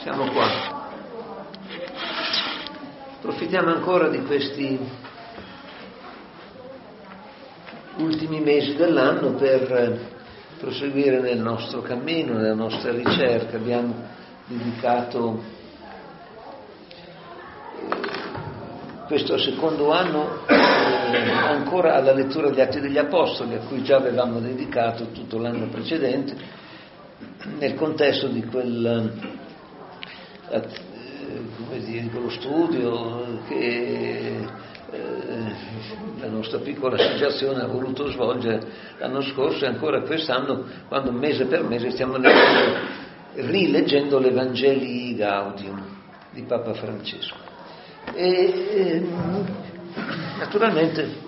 Siamo qua. Approfittiamo ancora di questi ultimi mesi dell'anno per proseguire nel nostro cammino, nella nostra ricerca. Abbiamo dedicato questo secondo anno ancora alla lettura degli Atti degli Apostoli, a cui già avevamo dedicato tutto l'anno precedente, nel contesto di di quello studio che la nostra piccola associazione ha voluto svolgere l'anno scorso e ancora quest'anno, quando mese per mese stiamo rileggendo l'Evangelii Gaudium di Papa Francesco. E naturalmente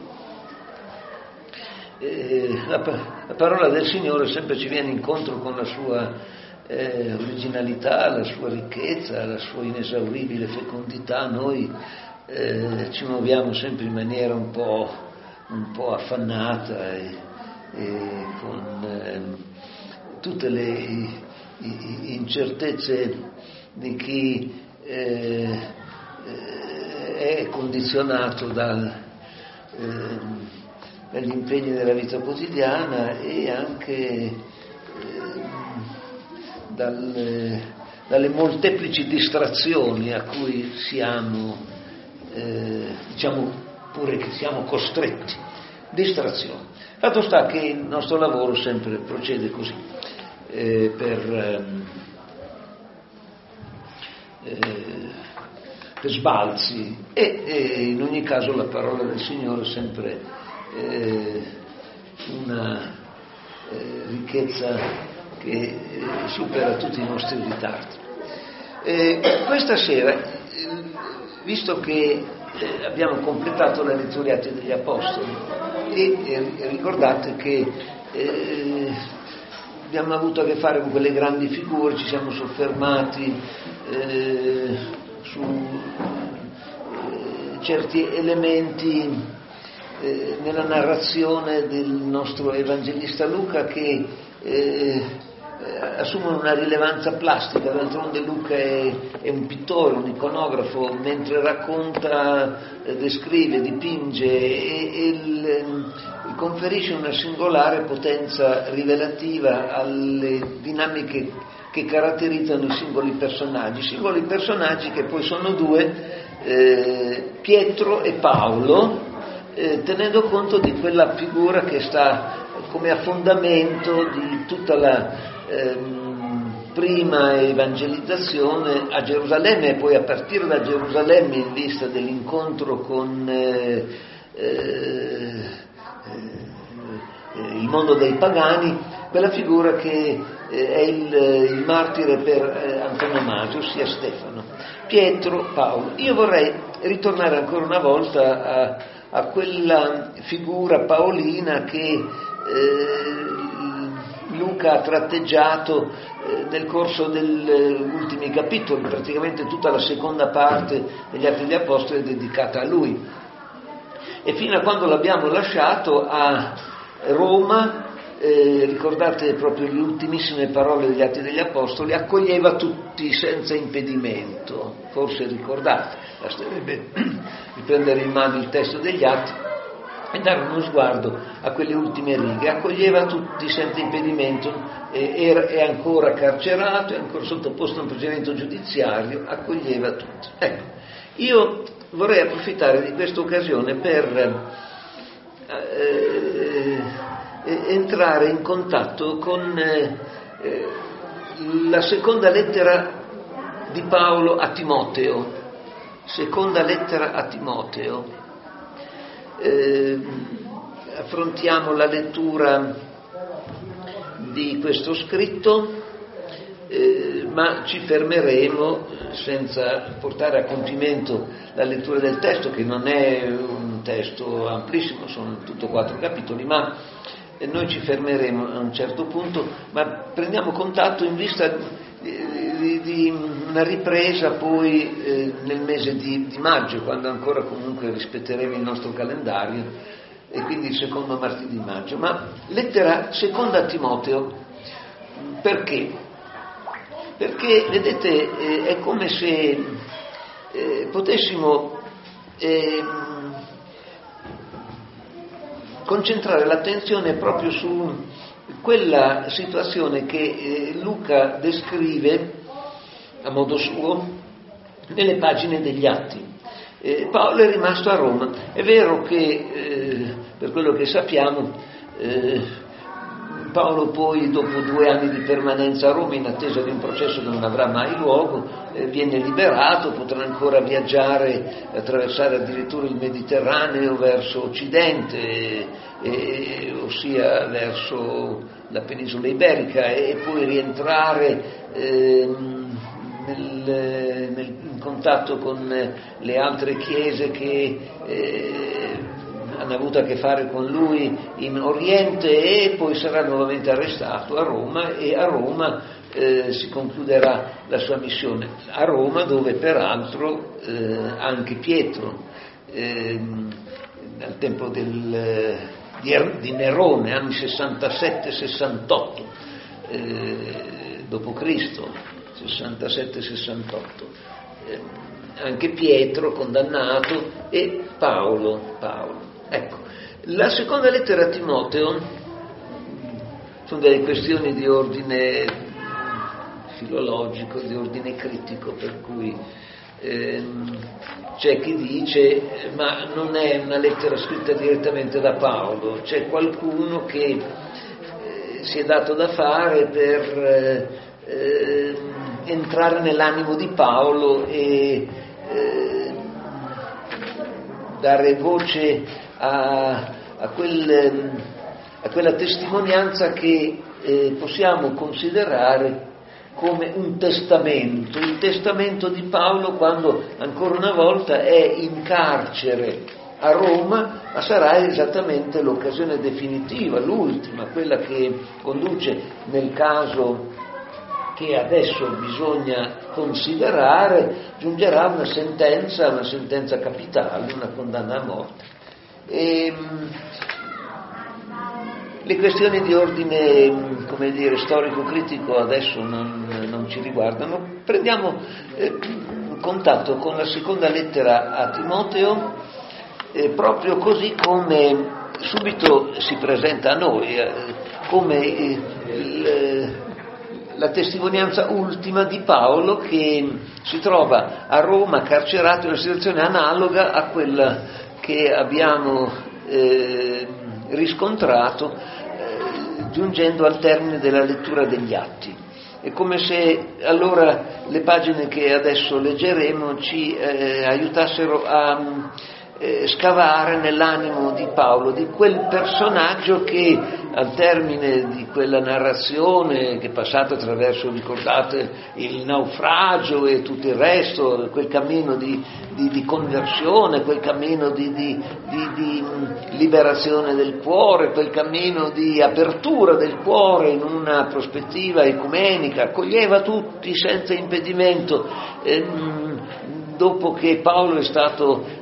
la parola del Signore sempre ci viene incontro con la sua originalità, la sua ricchezza, la sua inesauribile fecondità. Noi ci muoviamo sempre in maniera un po' affannata e con tutte le incertezze di chi è condizionato dagli impegni della vita quotidiana e anche dalle molteplici distrazioni a cui siamo, diciamo pure che siamo costretti. Distrazioni. Fatto sta che il nostro lavoro sempre procede così, per sbalzi e in ogni caso la parola del Signore è sempre una ricchezza che supera tutti i nostri ritardi. Questa sera, visto che abbiamo completato la lettura degli Atti degli Apostoli e ricordate che abbiamo avuto a che fare con quelle grandi figure, ci siamo soffermati su certi elementi nella narrazione del nostro evangelista Luca che assumono una rilevanza plastica. D'altronde Luca è un pittore, un iconografo, mentre racconta, descrive, dipinge e conferisce una singolare potenza rivelativa alle dinamiche che caratterizzano i singoli personaggi che poi sono due, Pietro e Paolo, tenendo conto di quella figura che sta come a fondamento di tutta la prima evangelizzazione a Gerusalemme e poi a partire da Gerusalemme in vista dell'incontro con il mondo dei pagani, quella figura che è il martire per antonomasia, ossia Stefano. Pietro, Paolo. Io vorrei ritornare ancora una volta a quella figura paolina che Luca ha tratteggiato nel corso degli ultimi capitoli. Praticamente tutta la seconda parte degli Atti degli Apostoli è dedicata a lui, e fino a quando l'abbiamo lasciato a Roma, ricordate proprio le ultimissime parole degli Atti degli Apostoli: accoglieva tutti senza impedimento. Forse ricordate, basterebbe riprendere in mano il testo degli Atti e dare uno sguardo a quelle ultime righe. Accoglieva tutti senza impedimento, è ancora carcerato, è ancora sottoposto a un procedimento giudiziario, accoglieva tutti. Ecco, io vorrei approfittare di questa occasione per entrare in contatto con la seconda lettera di Paolo a Timoteo. Seconda lettera a Timoteo. Affrontiamo la lettura di questo scritto, ma ci fermeremo senza portare a compimento la lettura del testo, che non è un testo amplissimo, sono tutto 4 capitoli, ma noi ci fermeremo a un certo punto, ma prendiamo contatto in vista di una ripresa poi nel mese di maggio, quando ancora comunque rispetteremo il nostro calendario, e quindi il secondo martedì di maggio. Ma lettera seconda a Timoteo, perché? perché, vedete, è come se potessimo concentrare l'attenzione proprio su quella situazione che Luca descrive a modo suo nelle pagine degli Atti. Paolo è rimasto a Roma. È vero che, per quello che sappiamo, Paolo poi, dopo 2 anni di permanenza a Roma, in attesa di un processo che non avrà mai luogo, viene liberato, potrà ancora viaggiare, attraversare addirittura il Mediterraneo verso occidente, ossia verso la penisola iberica, e poi rientrare in contatto con le altre chiese che hanno avuto a che fare con lui in Oriente, e poi sarà nuovamente arrestato a Roma, e a Roma si concluderà la sua missione. A Roma, dove peraltro anche Pietro, al tempo di Nerone, anni 67-68 dopo Cristo, 67-68, anche Pietro condannato, e Paolo. Ecco, la seconda lettera a Timoteo sono delle questioni di ordine filologico, di ordine critico, per cui c'è chi dice ma non è una lettera scritta direttamente da Paolo, c'è qualcuno che si è dato da fare per entrare nell'animo di Paolo e dare voce a quella testimonianza che possiamo considerare come un testamento, il testamento di Paolo quando ancora una volta è in carcere a Roma, ma sarà esattamente l'occasione definitiva, l'ultima, quella che conduce, nel caso che adesso bisogna considerare, giungerà una sentenza capitale, una condanna a morte. Le questioni di ordine, come dire, storico-critico adesso non ci riguardano. Prendiamo contatto con la seconda lettera a Timoteo, proprio così come subito si presenta a noi, come la testimonianza ultima di Paolo, che si trova a Roma carcerato in una situazione analoga a quella che abbiamo riscontrato giungendo al termine della lettura degli Atti. È come se allora le pagine che adesso leggeremo ci aiutassero a scavare nell'animo di Paolo, di quel personaggio che al termine di quella narrazione che è passato attraverso, ricordate, il naufragio e tutto il resto, quel cammino di conversione, quel cammino di liberazione del cuore, quel cammino di apertura del cuore in una prospettiva ecumenica, accoglieva tutti senza impedimento. Dopo che Paolo è stato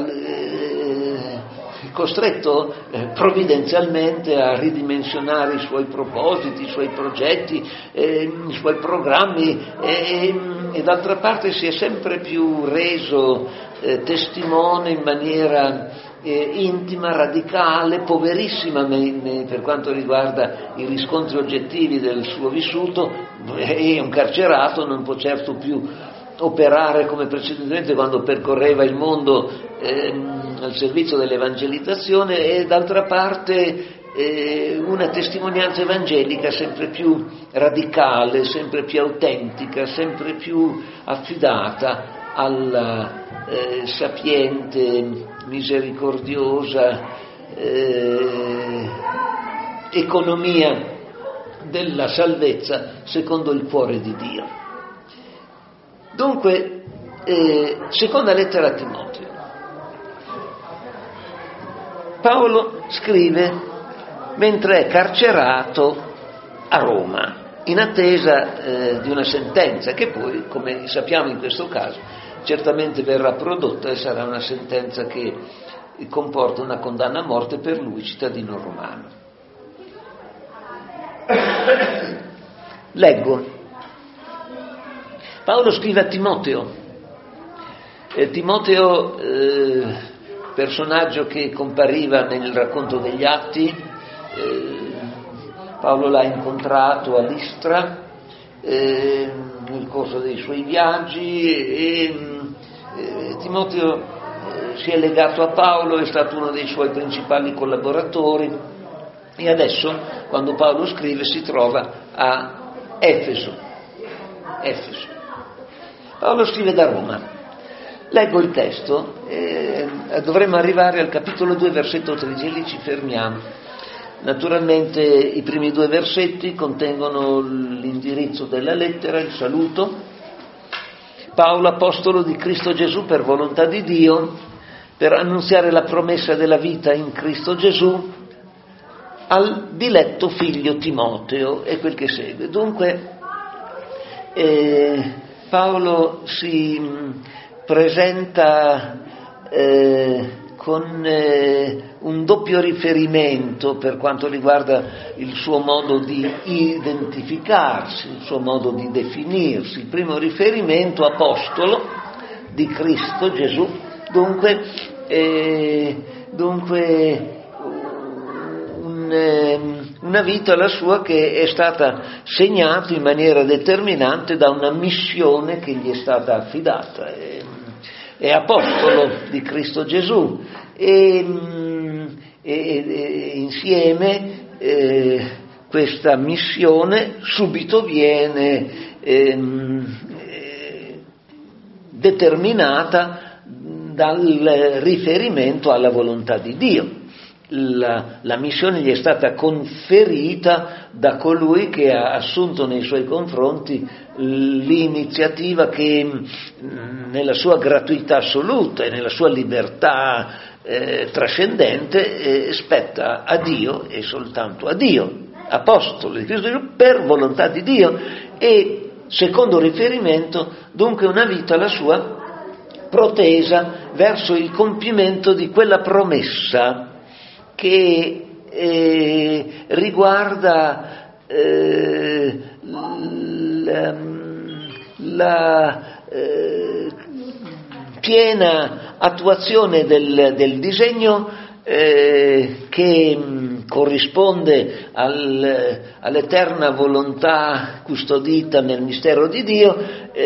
costretto provvidenzialmente a ridimensionare i suoi propositi, i suoi progetti, i suoi programmi, e d'altra parte si è sempre più reso testimone in maniera intima, radicale, poverissima per quanto riguarda i riscontri oggettivi del suo vissuto, e un carcerato non può certo più operare come precedentemente quando percorreva il mondo al servizio dell'evangelizzazione, e d'altra parte una testimonianza evangelica sempre più radicale, sempre più autentica, sempre più affidata alla sapiente, misericordiosa economia della salvezza secondo il cuore di Dio. Dunque, seconda lettera a Timoteo. Paolo scrive mentre è carcerato a Roma, in attesa di una sentenza che poi, come sappiamo in questo caso, certamente verrà prodotta e sarà una sentenza che comporta una condanna a morte per lui, cittadino romano. Leggo. Paolo scrive a Timoteo. Timoteo, personaggio che compariva nel racconto degli Atti, Paolo l'ha incontrato a Listra nel corso dei suoi viaggi e Timoteo si è legato a Paolo, è stato uno dei suoi principali collaboratori e adesso, quando Paolo scrive, si trova a Efeso. Paolo scrive da Roma. Leggo il testo, dovremmo arrivare al capitolo 2, versetto 13, e lì ci fermiamo. Naturalmente i primi 2 versetti contengono l'indirizzo della lettera, il saluto. Paolo, apostolo di Cristo Gesù per volontà di Dio, per annunziare la promessa della vita in Cristo Gesù al diletto figlio Timoteo, e quel che segue. Dunque Paolo si presenta con un doppio riferimento per quanto riguarda il suo modo di identificarsi, il suo modo di definirsi. Il primo riferimento, apostolo di Cristo Gesù, dunque una vita la sua che è stata segnata in maniera determinante da una missione che gli è stata affidata. È apostolo di Cristo Gesù e insieme questa missione subito viene determinata dal riferimento alla volontà di Dio. La missione gli è stata conferita da colui che ha assunto nei suoi confronti l'iniziativa che nella sua gratuità assoluta e nella sua libertà trascendente spetta a Dio e soltanto a Dio. Apostolo di Cristo Gesù per volontà di Dio. E secondo riferimento, dunque, una vita la sua protesa verso il compimento di quella promessa che riguarda la piena attuazione del disegno che corrisponde all'eterna volontà custodita nel mistero di Dio,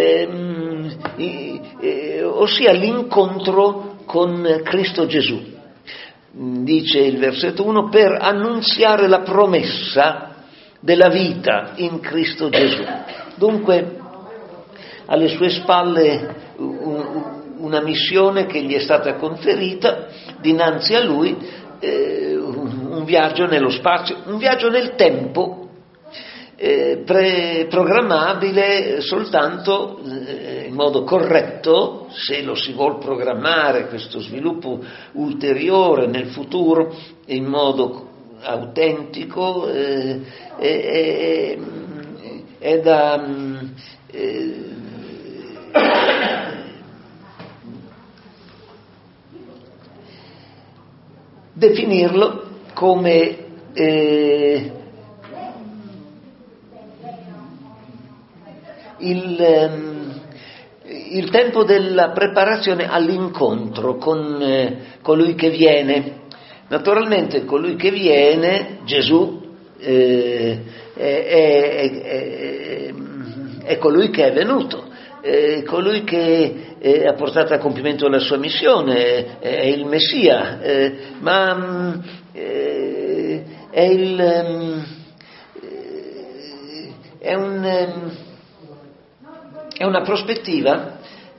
ossia l'incontro con Cristo Gesù. Dice il versetto 1, per annunziare la promessa della vita in Cristo Gesù. Dunque, alle sue spalle una missione che gli è stata conferita, dinanzi a lui un viaggio nello spazio, un viaggio nel tempo, programmabile soltanto in modo corretto, se lo si vuol programmare questo sviluppo ulteriore nel futuro in modo autentico, è da definirlo come il tempo della preparazione all'incontro con colui che viene. Naturalmente colui che viene, Gesù, è colui che è venuto, colui che ha portato a compimento la sua missione, è il Messia, ma è una prospettiva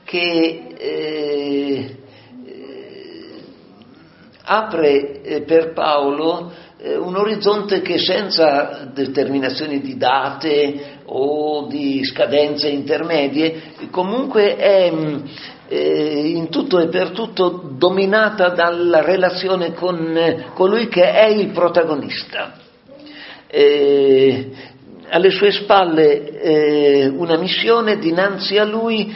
che apre per Paolo un orizzonte che senza determinazioni di date o di scadenze intermedie comunque è in tutto e per tutto dominata dalla relazione con colui che è il protagonista. Alle sue spalle una missione, dinanzi a lui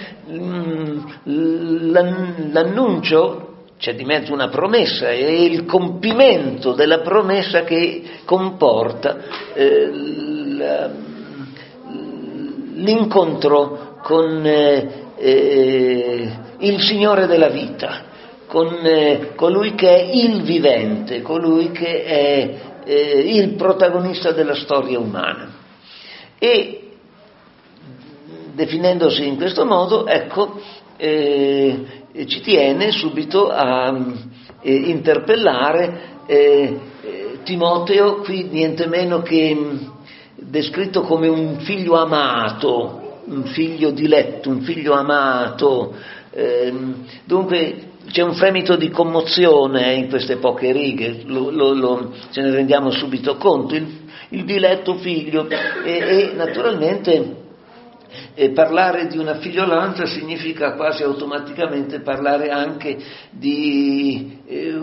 l'annuncio, c'è di mezzo una promessa e il compimento della promessa che comporta l'incontro il Signore della vita, con colui che è il vivente, colui che è il protagonista della storia umana. E definendosi in questo modo, ecco, ci tiene subito a interpellare Timoteo, qui niente meno che descritto come un figlio amato, un figlio diletto, un figlio amato. Dunque c'è un fremito di commozione in queste poche righe, ce ne rendiamo subito conto, il diletto figlio, e naturalmente parlare di una figliolanza significa quasi automaticamente parlare anche di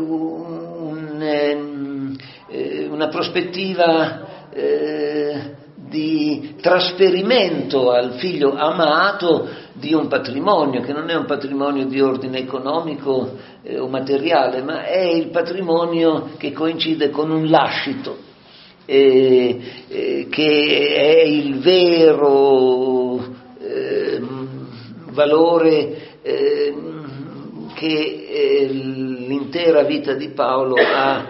una prospettiva di trasferimento al figlio amato di un patrimonio, che non è un patrimonio di ordine economico o materiale, ma è il patrimonio che coincide con un lascito, che è il vero valore che l'intera vita di Paolo ha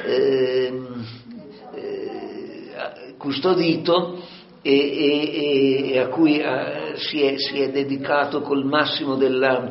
custodito e a cui si è dedicato col massimo della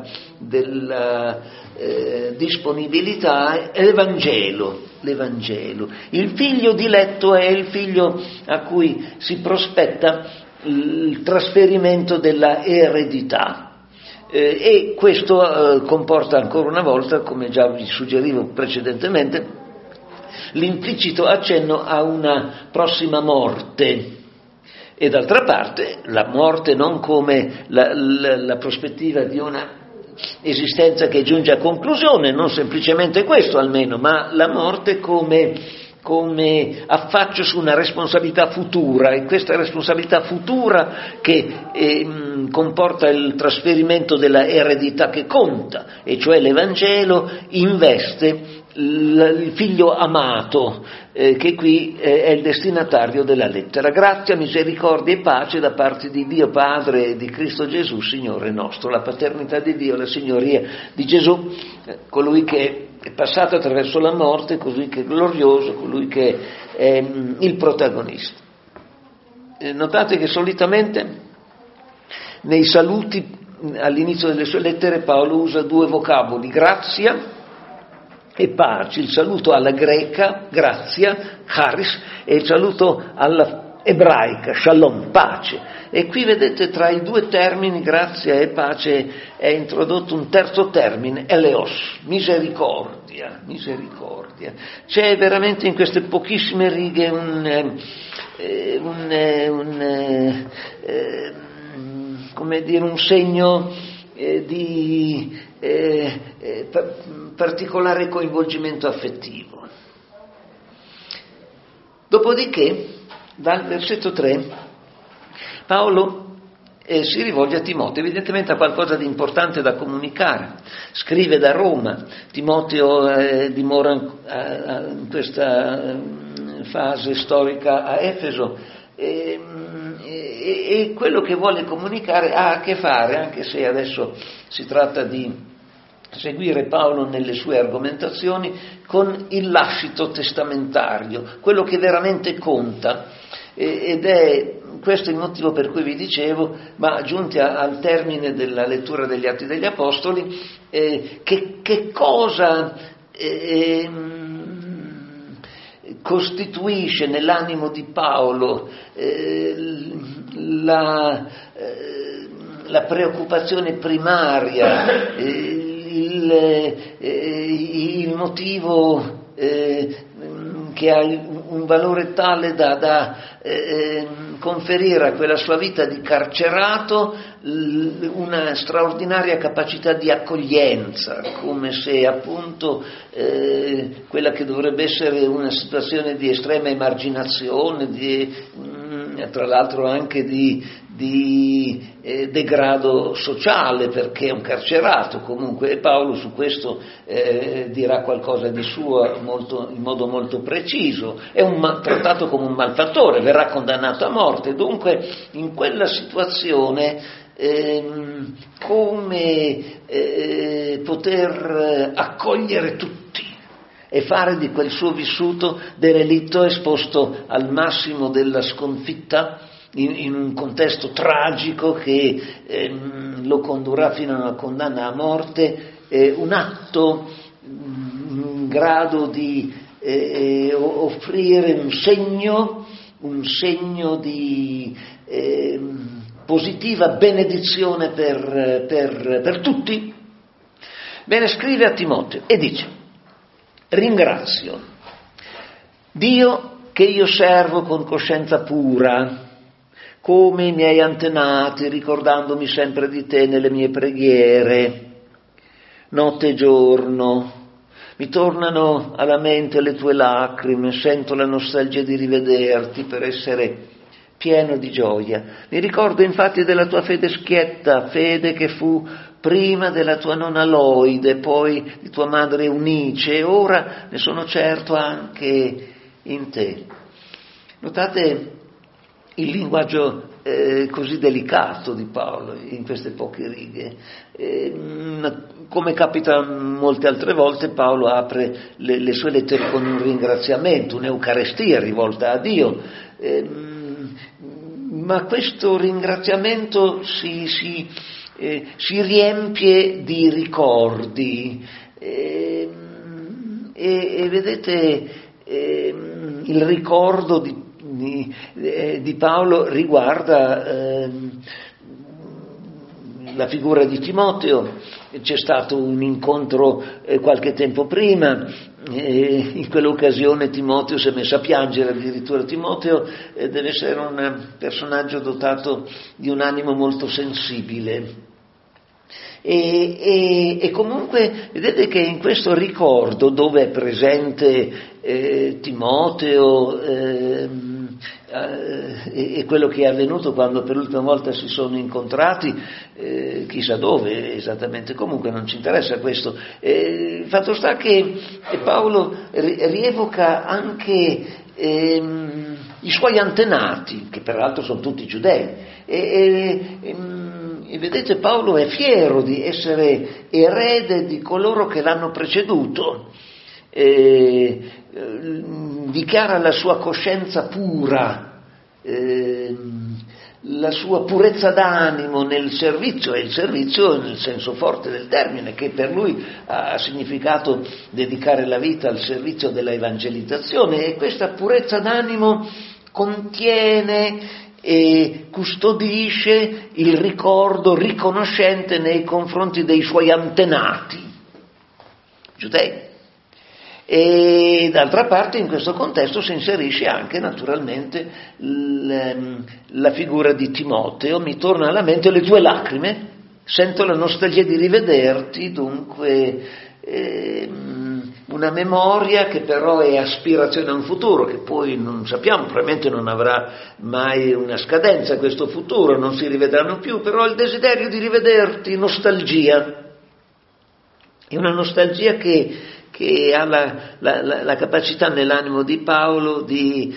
disponibilità, è l'Evangelo. Il figlio diletto è il figlio a cui si prospetta il trasferimento della eredità, e questo comporta ancora una volta, come già vi suggerivo precedentemente, l'implicito accenno a una prossima morte. E d'altra parte la morte non come la prospettiva di una esistenza che giunge a conclusione, non semplicemente questo almeno, ma la morte come affaccio su una responsabilità futura, e questa responsabilità futura che comporta il trasferimento della eredità che conta, e cioè l'Evangelo investe il figlio amato, che qui è il destinatario della lettera. Grazia, misericordia e pace da parte di Dio Padre e di Cristo Gesù Signore nostro. La paternità di Dio, la signoria di Gesù, colui che è passato attraverso la morte, colui che è glorioso, colui che è il protagonista. Notate che solitamente nei saluti all'inizio delle sue lettere Paolo usa due vocaboli, grazia e pace, il saluto alla greca, grazia, charis, e il saluto alla ebraica, shalom, pace. E qui vedete tra i due termini, grazia e pace, è introdotto un terzo termine, eleos, misericordia. C'è veramente in queste pochissime righe un segno di particolare coinvolgimento affettivo. Dopodiché, dal versetto 3, Paolo si rivolge a Timoteo, evidentemente ha qualcosa di importante da comunicare. Scrive da Roma, Timoteo dimora in questa fase storica a Efeso, e quello che vuole comunicare ha a che fare, anche se adesso si tratta di seguire Paolo nelle sue argomentazioni, con il lascito testamentario, quello che veramente conta, ed è questo il motivo per cui vi dicevo, ma giunti al termine della lettura degli Atti degli Apostoli, che cosa costituisce nell'animo di Paolo la preoccupazione primaria, il motivo che ha un valore tale da conferire a quella sua vita di carcerato una straordinaria capacità di accoglienza, come se appunto quella che dovrebbe essere una situazione di estrema emarginazione, tra l'altro anche di degrado sociale, perché è un carcerato comunque, e Paolo su questo dirà qualcosa di suo in modo molto preciso. È trattato come un malfattore, verrà condannato a morte. Dunque in quella situazione come poter accogliere tutti e fare di quel suo vissuto derelitto esposto al massimo della sconfitta in un contesto tragico che lo condurrà fino alla condanna a morte, un atto in grado di offrire un segno di positiva benedizione per tutti. Bene, scrive a Timoteo e dice: ringrazio Dio che io servo con coscienza pura, come i miei antenati, ricordandomi sempre di te nelle mie preghiere, notte e giorno. Mi tornano alla mente le tue lacrime, sento la nostalgia di rivederti per essere pieno di gioia. Mi ricordo infatti della tua fede schietta, fede che fu prima della tua nonna Loide, poi di tua madre Eunice, e ora ne sono certo anche in te. Notate il linguaggio così delicato di Paolo in queste poche righe. Come capita molte altre volte, Paolo apre le sue lettere con un ringraziamento, un'eucarestia rivolta a Dio, ma questo ringraziamento si riempie di ricordi e vedete, il ricordo di Paolo riguarda la figura di Timoteo. C'è stato un incontro qualche tempo prima, in quell'occasione Timoteo si è messo a piangere, addirittura Timoteo deve essere un personaggio dotato di un animo molto sensibile. E comunque vedete che in questo ricordo, dove è presente Timoteo e quello che è avvenuto quando per l'ultima volta si sono incontrati, chissà dove esattamente, comunque non ci interessa questo. Il fatto sta che Paolo rievoca anche i suoi antenati, che peraltro sono tutti giudei, e vedete, Paolo è fiero di essere erede di coloro che l'hanno preceduto, dichiara la sua coscienza pura, la sua purezza d'animo nel servizio, e il servizio nel senso forte del termine, che per lui ha significato dedicare la vita al servizio della evangelizzazione, e questa purezza d'animo contiene e custodisce il ricordo riconoscente nei confronti dei suoi antenati giudei. E d'altra parte in questo contesto si inserisce anche naturalmente la figura di Timoteo. Mi torna alla mente le tue lacrime, sento la nostalgia di rivederti, dunque una memoria che però è aspirazione a un futuro, che poi non sappiamo, probabilmente non avrà mai una scadenza questo futuro, non si rivedranno più, però il desiderio di rivederti, nostalgia, è una nostalgia che ha la capacità nell'animo di Paolo di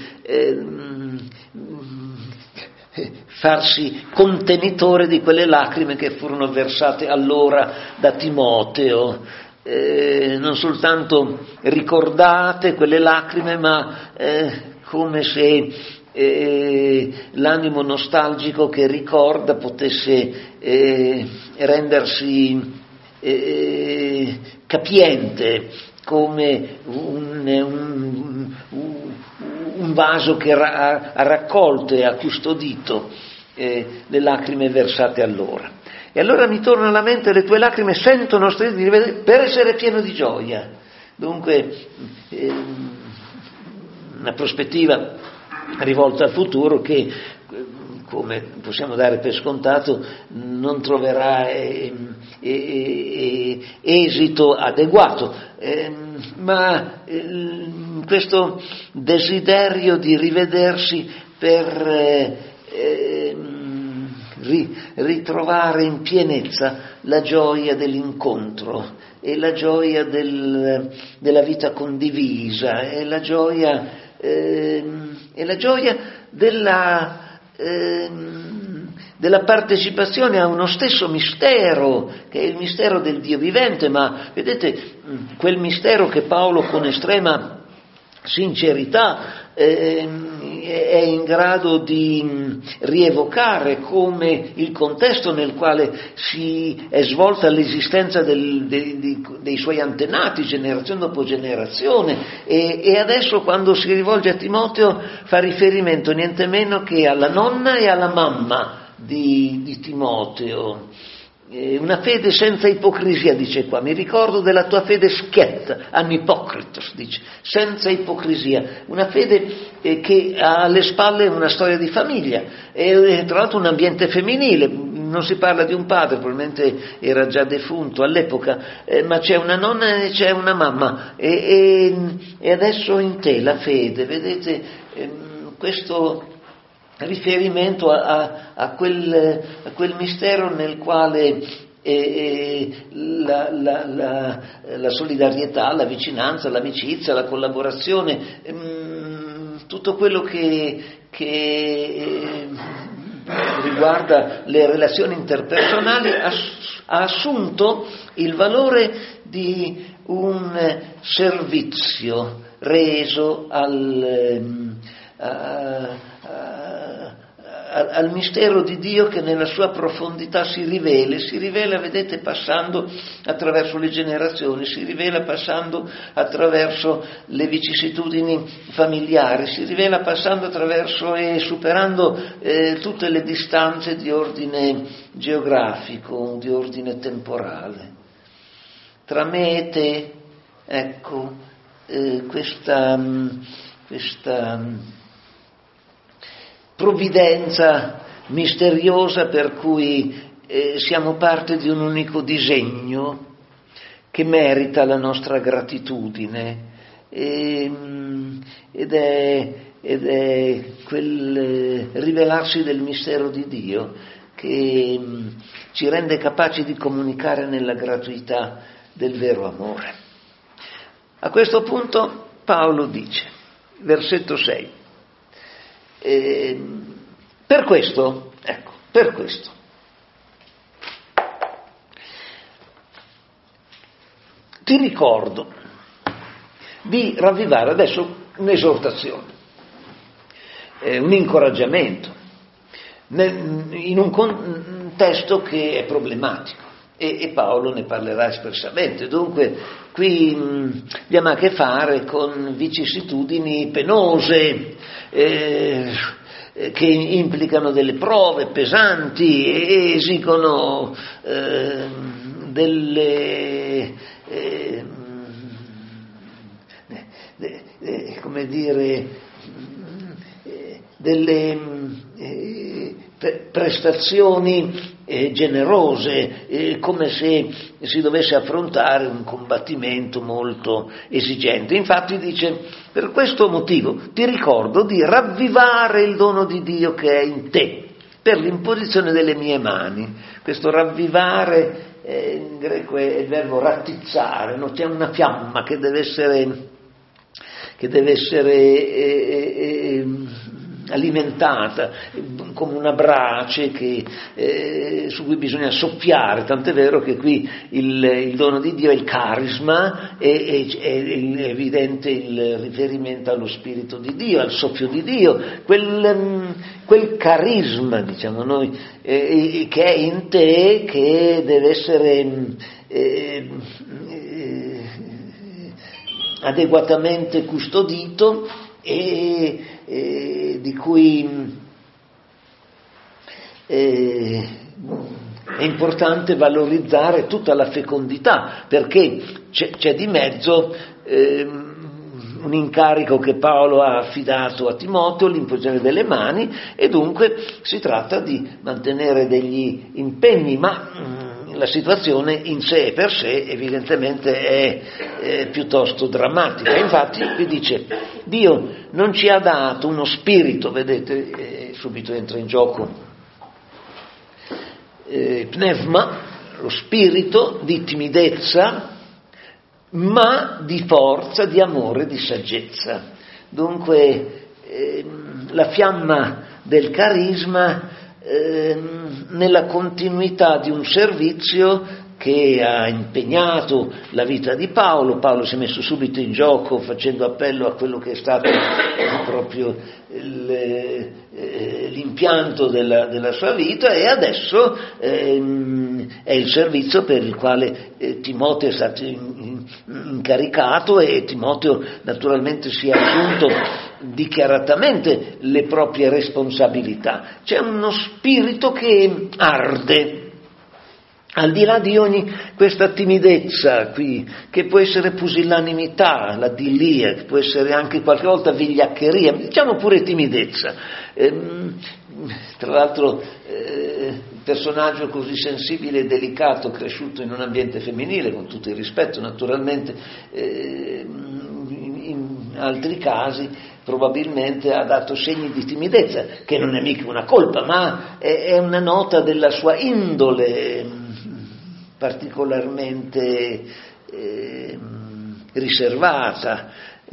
farsi contenitore di quelle lacrime che furono versate allora da Timoteo. Non soltanto ricordate quelle lacrime, ma come se l'animo nostalgico che ricorda potesse rendersi capiente, come un vaso che ha raccolto e ha custodito le lacrime versate allora. E allora mi tornano alla mente le tue lacrime, sento nostalgia di rivedere per essere pieno di gioia. Dunque una prospettiva rivolta al futuro che, come possiamo dare per scontato, non troverà esito adeguato, ma questo desiderio di rivedersi per ritrovare in pienezza la gioia dell'incontro e la gioia della vita condivisa e la gioia della partecipazione a uno stesso mistero, che è il mistero del Dio vivente, ma vedete, quel mistero che Paolo con estrema sincerità è in grado di rievocare come il contesto nel quale si è svolta l'esistenza dei suoi antenati, generazione dopo generazione, e adesso quando si rivolge a Timoteo fa riferimento niente meno che alla nonna e alla mamma di Timoteo. Una fede senza ipocrisia, dice qua, mi ricordo della tua fede schietta, anipocritos, dice, senza ipocrisia, una fede che ha alle spalle una storia di famiglia, e tra l'altro un ambiente femminile, non si parla di un padre, probabilmente era già defunto all'epoca, ma c'è una nonna e c'è una mamma, e adesso in te la fede, vedete, questo riferimento a quel mistero nel quale la solidarietà, la vicinanza, l'amicizia, la collaborazione, tutto quello che riguarda le relazioni interpersonali ha assunto il valore di un servizio reso al mistero di Dio che nella sua profondità si rivela, vedete, passando attraverso le generazioni, si rivela passando attraverso le vicissitudini familiari, si rivela passando attraverso e superando tutte le distanze di ordine geografico, di ordine temporale. Tra me e te, ecco, questa provvidenza misteriosa per cui siamo parte di un unico disegno che merita la nostra gratitudine, ed è quel rivelarsi del mistero di Dio che ci rende capaci di comunicare nella gratuità del vero amore. A questo punto Paolo dice, versetto 6, per questo ti ricordo di ravvivare, adesso un'esortazione, un incoraggiamento in un contesto che è problematico, e Paolo ne parlerà espressamente. Dunque qui abbiamo a che fare con vicissitudini penose, che implicano delle prove pesanti e esigono delle prestazioni generose, come se si dovesse affrontare un combattimento molto esigente. Infatti dice, per questo motivo ti ricordo di ravvivare il dono di Dio che è in te, per l'imposizione delle mie mani. Questo ravvivare in greco è il verbo rattizzare, no? C'è una fiamma che deve essere alimentata come una brace su cui bisogna soffiare, tant'è vero che qui il dono di Dio è il carisma, è evidente il riferimento allo Spirito di Dio, al soffio di Dio, quel carisma, diciamo noi, che è in te, che deve essere adeguatamente custodito e di cui è importante valorizzare tutta la fecondità, perché c'è di mezzo un incarico che Paolo ha affidato a Timoteo, l'imposizione delle mani, e dunque si tratta di mantenere degli impegni, ma la situazione in sé e per sé evidentemente è piuttosto drammatica. Infatti qui dice, Dio non ci ha dato uno spirito, vedete, subito entra in gioco pneuma, lo spirito di timidezza, ma di forza, di amore, di saggezza. Dunque la fiamma del carisma nella continuità di un servizio che ha impegnato la vita di Paolo. Paolo si è messo subito in gioco facendo appello a quello che è stato proprio l'impianto della sua vita, e adesso è il servizio per il quale Timoteo è stato incaricato, e Timoteo naturalmente si è assunto dichiaratamente le proprie responsabilità. C'è uno spirito che arde, al di là di ogni questa timidezza qui, che può essere pusillanimità, la dilia, che può essere anche qualche volta vigliaccheria, diciamo pure timidezza. Tra l'altro personaggio così sensibile e delicato, cresciuto in un ambiente femminile, con tutto il rispetto naturalmente, in altri casi probabilmente ha dato segni di timidezza, che non è mica una colpa, ma è una nota della sua indole particolarmente riservata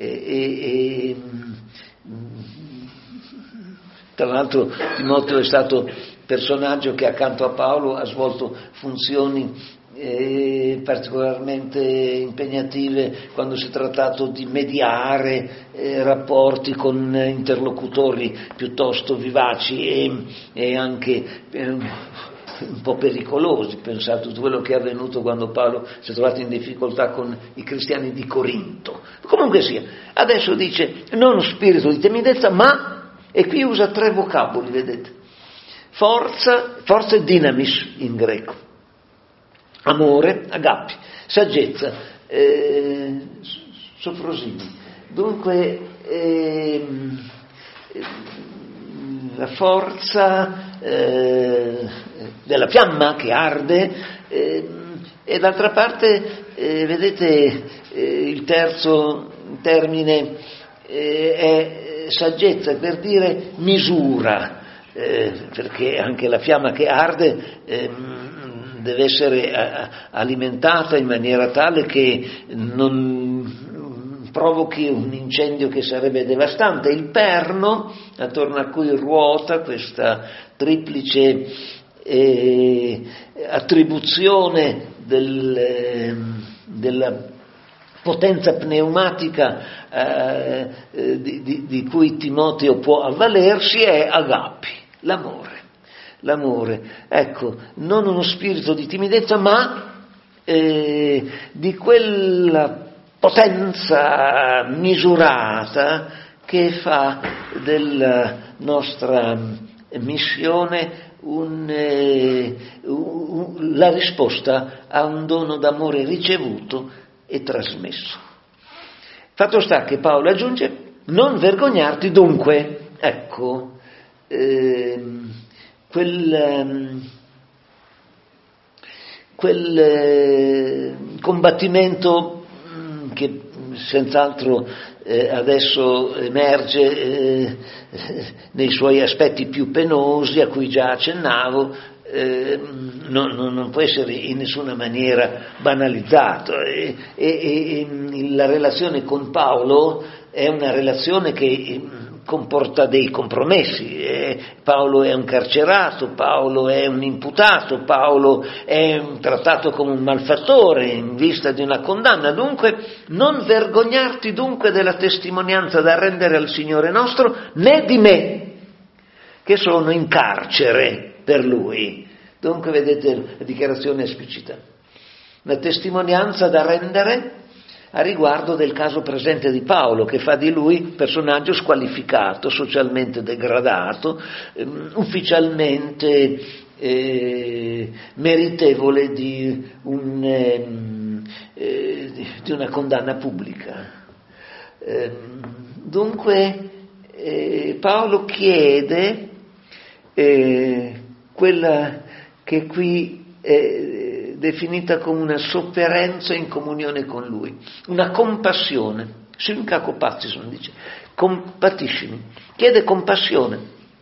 tra l'altro Timoteo è stato personaggio che accanto a Paolo ha svolto funzioni particolarmente impegnative quando si è trattato di mediare rapporti con interlocutori piuttosto vivaci e anche un po' pericolosi. Pensate a tutto quello che è avvenuto quando Paolo si è trovato in difficoltà con i cristiani di Corinto. Comunque sia, adesso dice non spirito di timidezza, ma, e qui usa 3 vocaboli, vedete, forza è dynamis in greco, amore, agapi, saggezza, sofrosini. Dunque la forza della fiamma che arde, e d'altra parte vedete il terzo termine è saggezza, per dire misura, perché anche la fiamma che arde deve essere alimentata in maniera tale che non provochi un incendio che sarebbe devastante. Il perno attorno a cui ruota questa triplice attribuzione della potenza pneumatica di cui Timoteo può avvalersi è agapi, l'amore. Ecco, non uno spirito di timidezza, ma di quella potenza misurata che fa della nostra missione la risposta a un dono d'amore ricevuto e trasmesso. Fatto sta che Paolo aggiunge: non vergognarti dunque. Ecco, quel combattimento che senz'altro adesso emerge nei suoi aspetti più penosi, a cui già accennavo, non può essere in nessuna maniera banalizzato, e la relazione con Paolo è una relazione che comporta dei compromessi. Paolo è un carcerato, Paolo è un imputato, Paolo è trattato come un malfattore in vista di una condanna. Dunque non vergognarti dunque della testimonianza da rendere al Signore nostro, né di me che sono in carcere per Lui. Dunque vedete la dichiarazione esplicita, la testimonianza da rendere a riguardo del caso presente di Paolo, che fa di lui personaggio squalificato, socialmente degradato, ufficialmente meritevole di una condanna pubblica. Dunque Paolo chiede quella che qui è definita come una sofferenza in comunione con Lui, una compassione, synkakopatison dice, compatiscimi, chiede compassione,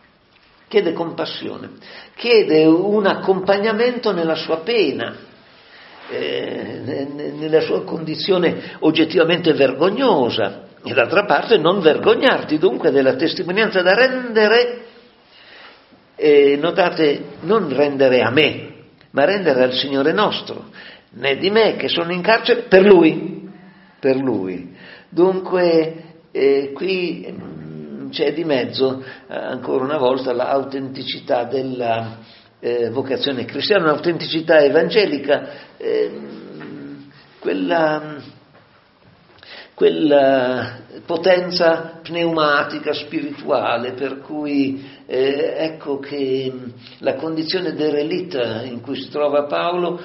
chiede un accompagnamento nella sua pena, nella sua condizione oggettivamente vergognosa, e d'altra parte non vergognarti dunque della testimonianza da rendere notate, non rendere a me, ma rendere al Signore nostro, né di me che sono in carcere, per Lui. Dunque, qui c'è di mezzo, ancora una volta, l'autenticità della vocazione cristiana, un'autenticità evangelica, quella potenza pneumatica, spirituale, per cui ecco che la condizione derelita in cui si trova Paolo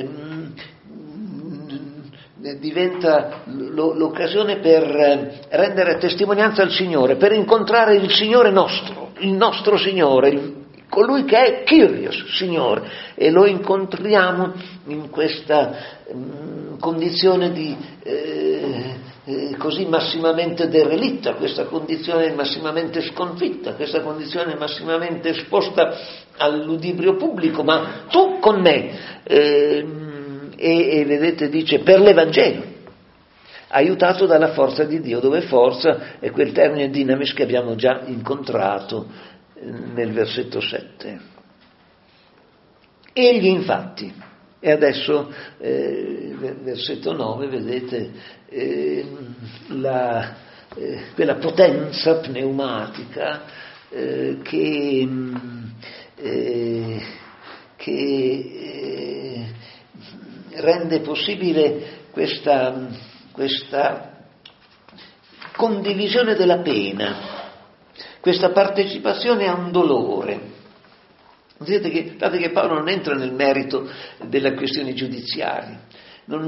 diventa l'occasione per rendere testimonianza al Signore, per incontrare il Signore nostro, il nostro Signore, colui che è Kyrios, Signore, e lo incontriamo in questa condizione di così massimamente derelitta, questa condizione massimamente sconfitta, questa condizione massimamente esposta all'udibrio pubblico, ma tu con me, e vedete, dice, per l'Evangelo, aiutato dalla forza di Dio, dove forza è quel termine dinamis che abbiamo già incontrato nel versetto 7. Egli infatti, e adesso versetto 9, vedete quella potenza pneumatica che rende possibile questa condivisione della pena, questa partecipazione a un dolore. Vedete che Paolo non entra nel merito delle questioni giudiziarie, non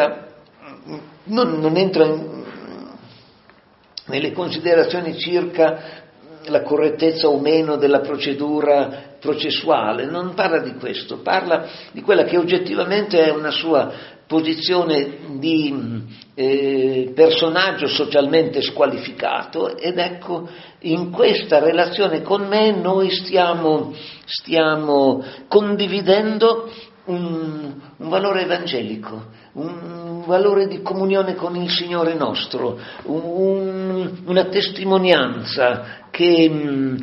entra nelle considerazioni circa la correttezza o meno della procedura processuale, non parla di questo, parla di quella che oggettivamente è una sua posizione di personaggio socialmente squalificato, ed ecco, in questa relazione con me noi stiamo condividendo un valore evangelico, un valore di comunione con il Signore nostro, una testimonianza che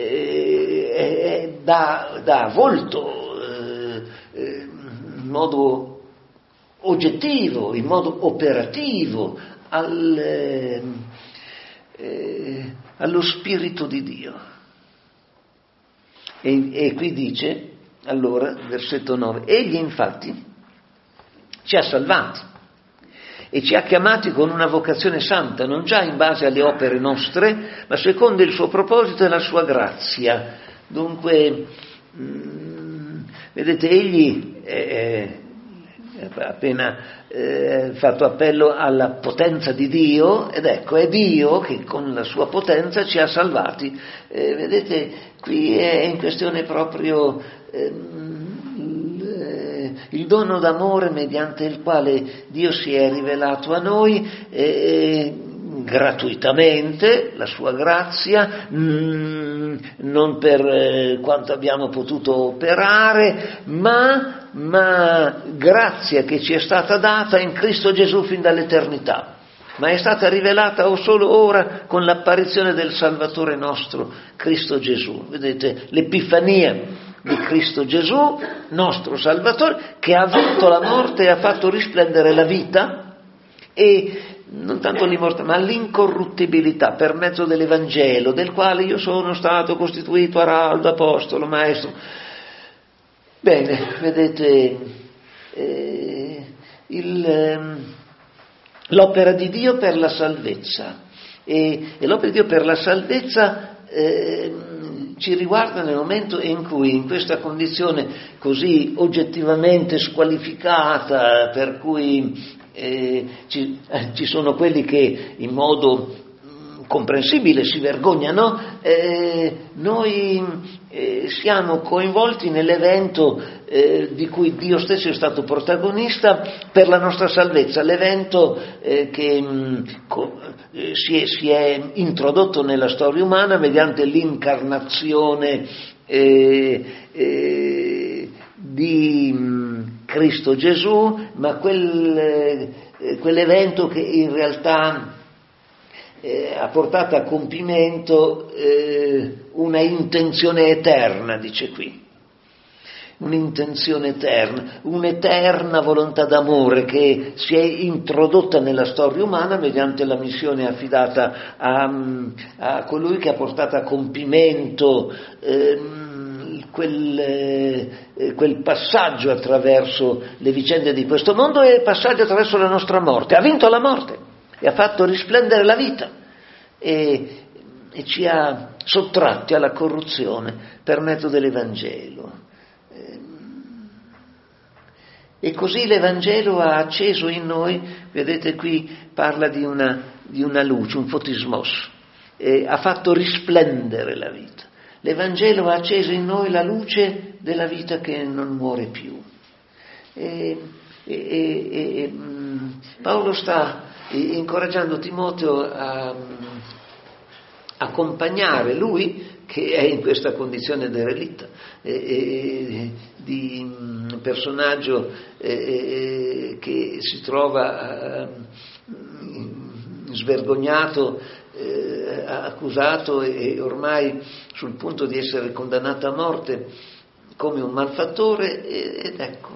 dà volto in modo oggettivo, in modo operativo allo Spirito di Dio. E qui dice, allora, versetto 9, egli infatti ci ha salvati e ci ha chiamati con una vocazione santa, non già in base alle opere nostre, ma secondo il suo proposito e la sua grazia. Dunque, vedete, egli ha appena fatto appello alla potenza di Dio, ed ecco, è Dio che con la sua potenza ci ha salvati. Vedete, qui è in questione proprio il dono d'amore mediante il quale Dio si è rivelato a noi gratuitamente, la sua grazia, non per quanto abbiamo potuto operare, ma grazia che ci è stata data in Cristo Gesù fin dall'eternità, ma è stata rivelata o solo ora con l'apparizione del Salvatore nostro, Cristo Gesù. Vedete, l'Epifania di Cristo Gesù, nostro Salvatore, che ha vinto la morte e ha fatto risplendere la vita, e non tanto l'immortalità, ma l'incorruttibilità per mezzo dell'Evangelo, del quale io sono stato costituito araldo, apostolo, maestro. Bene, vedete, l'opera di Dio per la salvezza, e l'opera di Dio per la salvezza ci riguarda nel momento in cui, in questa condizione così oggettivamente squalificata, per cui ci sono quelli che in modo comprensibile si vergognano, noi siamo coinvolti nell'evento di cui Dio stesso è stato protagonista per la nostra salvezza, l'evento che si è introdotto nella storia umana mediante l'incarnazione di Cristo Gesù, ma quell'evento che in realtà ha portato a compimento una intenzione eterna, dice qui. Un'intenzione eterna, un'eterna volontà d'amore che si è introdotta nella storia umana mediante la missione affidata a colui che ha portato a compimento quel passaggio attraverso le vicende di questo mondo e il passaggio attraverso la nostra morte. Ha vinto la morte e ha fatto risplendere la vita e ci ha sottratti alla corruzione per mezzo dell'Evangelo. E così l'Evangelo ha acceso in noi, vedete qui parla di una luce, un fotismos, ha fatto risplendere la vita. L'Evangelo ha acceso in noi la luce della vita che non muore più. Paolo sta incoraggiando Timoteo a accompagnare lui, che è in questa condizione derelitta, di un personaggio che si trova svergognato, accusato e ormai sul punto di essere condannato a morte come un malfattore, ed ecco,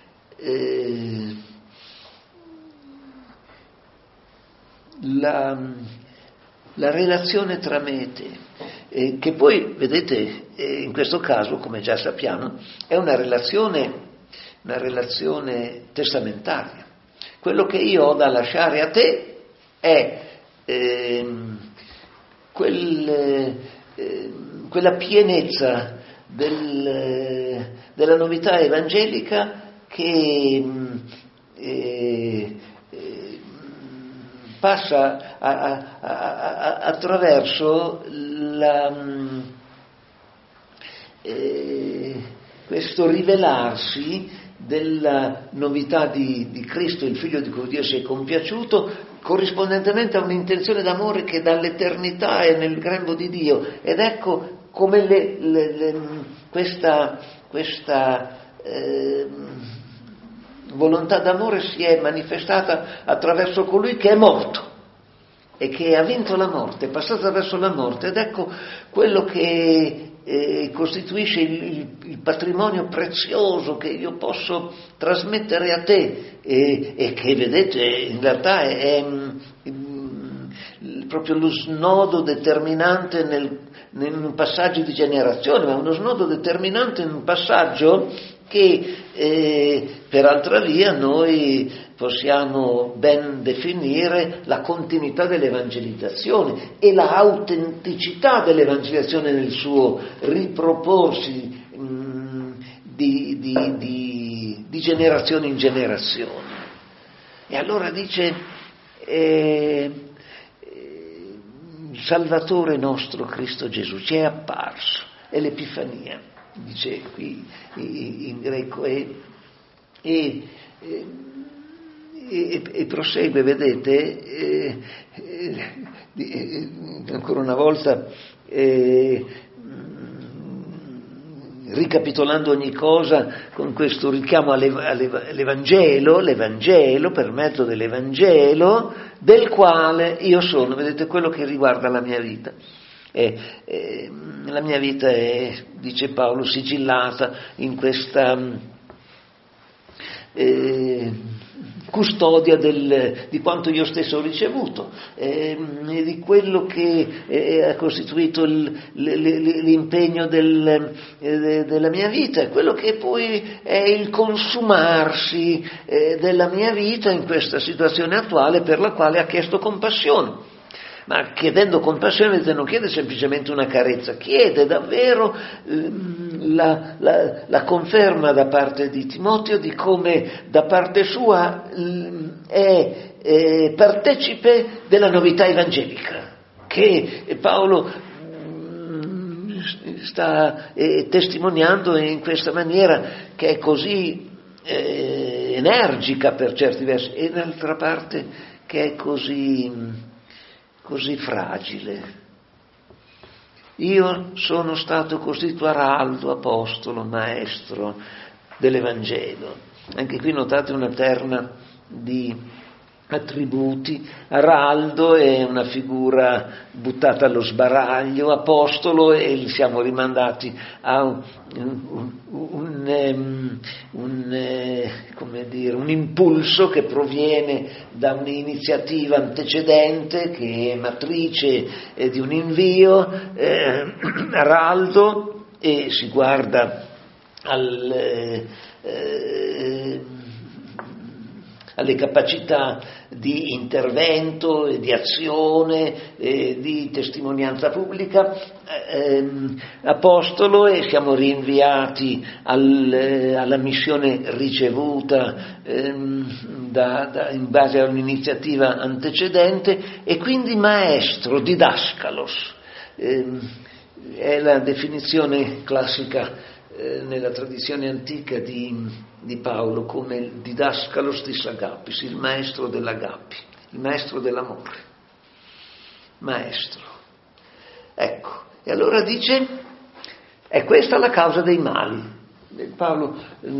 la relazione tra me e te, che poi, vedete, in questo caso, come già sappiamo, è una relazione testamentaria. Quello che io ho da lasciare a te è quella pienezza della novità evangelica che passa attraverso questo rivelarsi della novità di Cristo, il Figlio di cui Dio si è compiaciuto, corrispondentemente a un'intenzione d'amore che dall'eternità è nel grembo di Dio. Ed ecco come questa volontà d'amore si è manifestata attraverso colui che è morto e che ha vinto la morte, è passato attraverso la morte, ed ecco quello che costituisce il patrimonio prezioso che io posso trasmettere a te e che, vedete, in realtà è proprio lo snodo determinante in un passaggio di generazione, ma uno snodo determinante in un passaggio che per altra via noi possiamo ben definire la continuità dell'evangelizzazione e la autenticità dell'evangelizzazione nel suo riproporsi di generazione in generazione. E allora dice il Salvatore nostro Cristo Gesù ci è apparso, è l'Epifania, dice qui in greco, e prosegue, vedete, ancora una volta, ricapitolando ogni cosa con questo richiamo l'Evangelo, per mezzo dell'Evangelo, del quale io sono, vedete, quello che riguarda la mia vita. La mia vita è, dice Paolo, sigillata in questa custodia di quanto io stesso ho ricevuto, di quello che ha costituito l'impegno della mia vita, quello che poi è il consumarsi della mia vita in questa situazione attuale per la quale ha chiesto compassione. Ma chiedendo compassione non chiede semplicemente una carezza, chiede davvero la conferma da parte di Timoteo di come da parte sua è partecipe della novità evangelica, che Paolo sta testimoniando in questa maniera che è così energica per certi versi, e d'altra parte che è così fragile. Io sono stato costituito araldo, apostolo, maestro dell'Evangelo. Anche qui notate una terna di attributi. Araldo è una figura buttata allo sbaraglio, apostolo, e siamo rimandati a un impulso che proviene da un'iniziativa antecedente che è matrice di un invio. Araldo, e si guarda alle capacità di intervento, di azione, di testimonianza pubblica. Apostolo, e siamo rinviati alla missione ricevuta in base a un'iniziativa antecedente, e quindi maestro, didascalos. È la definizione classica nella tradizione antica di Paolo come il didascalos dis agapis, il maestro dell'agapi, il maestro dell'amore. Maestro. Ecco, e allora dice, è questa la causa dei mali. Paolo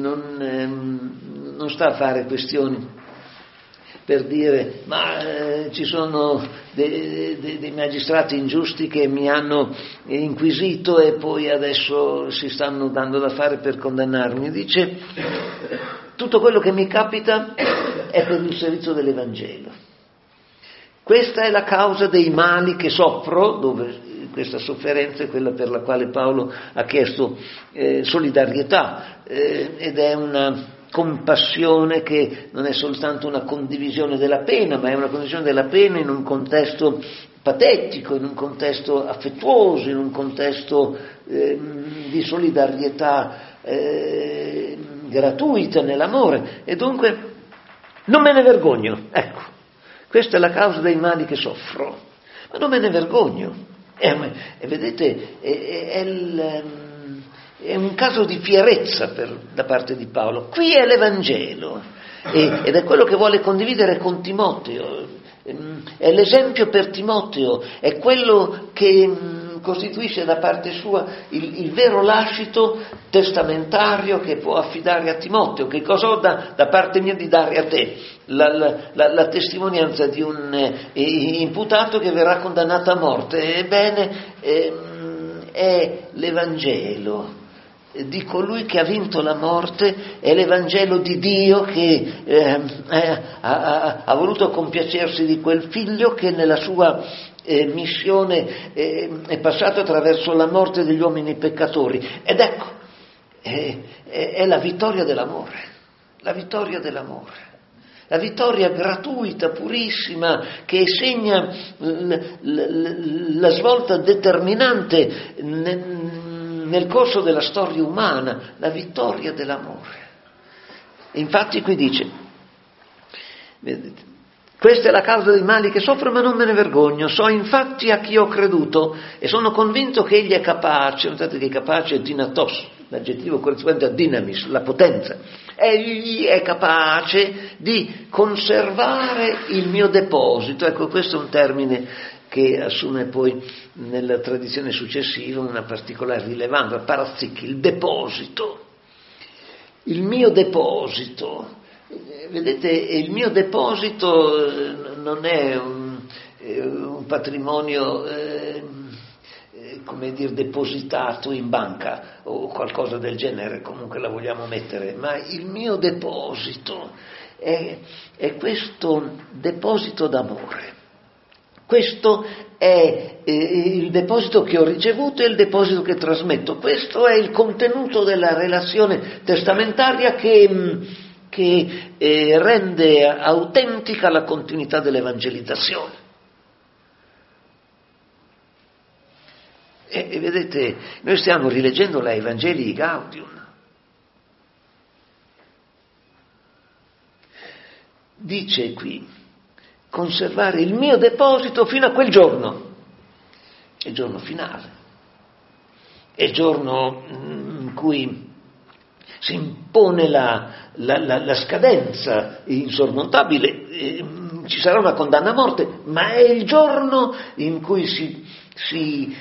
non sta a fare questioni per dire, ma ci sono dei magistrati ingiusti che mi hanno inquisito e poi adesso si stanno dando da fare per condannarmi. Dice, tutto quello che mi capita è per il servizio dell'Evangelo. Questa è la causa dei mali che soffro, dove questa sofferenza è quella per la quale Paolo ha chiesto solidarietà, ed è una compassione che non è soltanto una condivisione della pena, ma è una condivisione della pena in un contesto patetico, in un contesto affettuoso, in un contesto di solidarietà gratuita nell'amore, e dunque non me ne vergogno. Ecco, questa è la causa dei mali che soffro, ma non me ne vergogno. E vedete, è un caso di fierezza da parte di Paolo. Qui è l'Evangelo, ed è quello che vuole condividere con Timoteo, è l'esempio per Timoteo, è quello che costituisce da parte sua il vero lascito testamentario che può affidare a Timoteo. Che cosa ho da parte mia di dare a te? La testimonianza di un imputato che verrà condannato a morte. Ebbene, è l'Evangelo di colui che ha vinto la morte, è l'Evangelo di Dio che ha voluto compiacersi di quel figlio che nella sua missione è passato attraverso la morte degli uomini peccatori. Ed ecco, è la vittoria dell'amore, la vittoria dell'amore, la vittoria gratuita, purissima, che segna la svolta determinante nel corso della storia umana, la vittoria dell'amore. Infatti qui dice, vedete, questa è la causa dei mali che soffro, ma non me ne vergogno. So infatti a chi ho creduto e sono convinto che egli è capace. Notate che capace è dynatos, l'aggettivo corrispondente a dynamis, la potenza. Egli è capace di conservare il mio deposito. Ecco, questo è un termine che assume poi nella tradizione successiva una particolare rilevanza, parazzichi, il deposito. Il mio deposito. Vedete, il mio deposito non è un patrimonio, come dire, depositato in banca o qualcosa del genere, comunque la vogliamo mettere, ma il mio deposito è questo deposito d'amore. Questo è il deposito che ho ricevuto e il deposito che trasmetto. Questo è il contenuto della relazione testamentaria che rende autentica la continuità dell'evangelizzazione. E vedete, noi stiamo rileggendo la Evangelii Gaudium. Dice qui, conservare il mio deposito fino a quel giorno, è il giorno finale, è il giorno in cui si impone la scadenza insormontabile, ci sarà una condanna a morte, ma è il giorno in cui si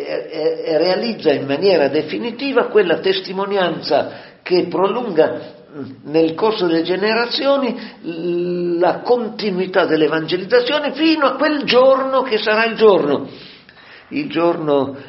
realizza in maniera definitiva quella testimonianza che prolunga nel corso delle generazioni la continuità dell'evangelizzazione fino a quel giorno che sarà il giorno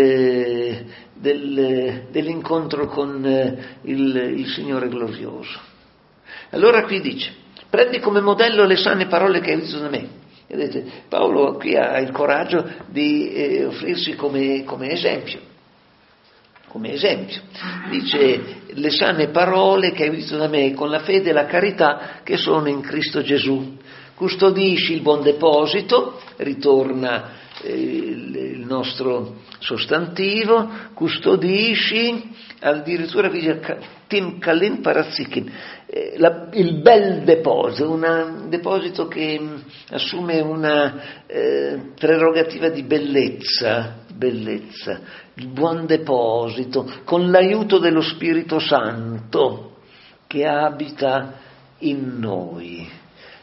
dell'incontro con il Signore glorioso. Allora qui dice: prendi come modello le sane parole che hai udito da me. Vedete, Paolo qui ha il coraggio di offrirsi come esempio. Come esempio, dice: le sane parole che hai udito da me, con la fede e la carità che sono in Cristo Gesù. Custodisci il buon deposito, ritorna il nostro sostantivo, custodisci, addirittura qui dice tim kalin parazikin, il bel deposito, un deposito che assume una prerogativa di bellezza, il buon deposito, con l'aiuto dello Spirito Santo che abita in noi.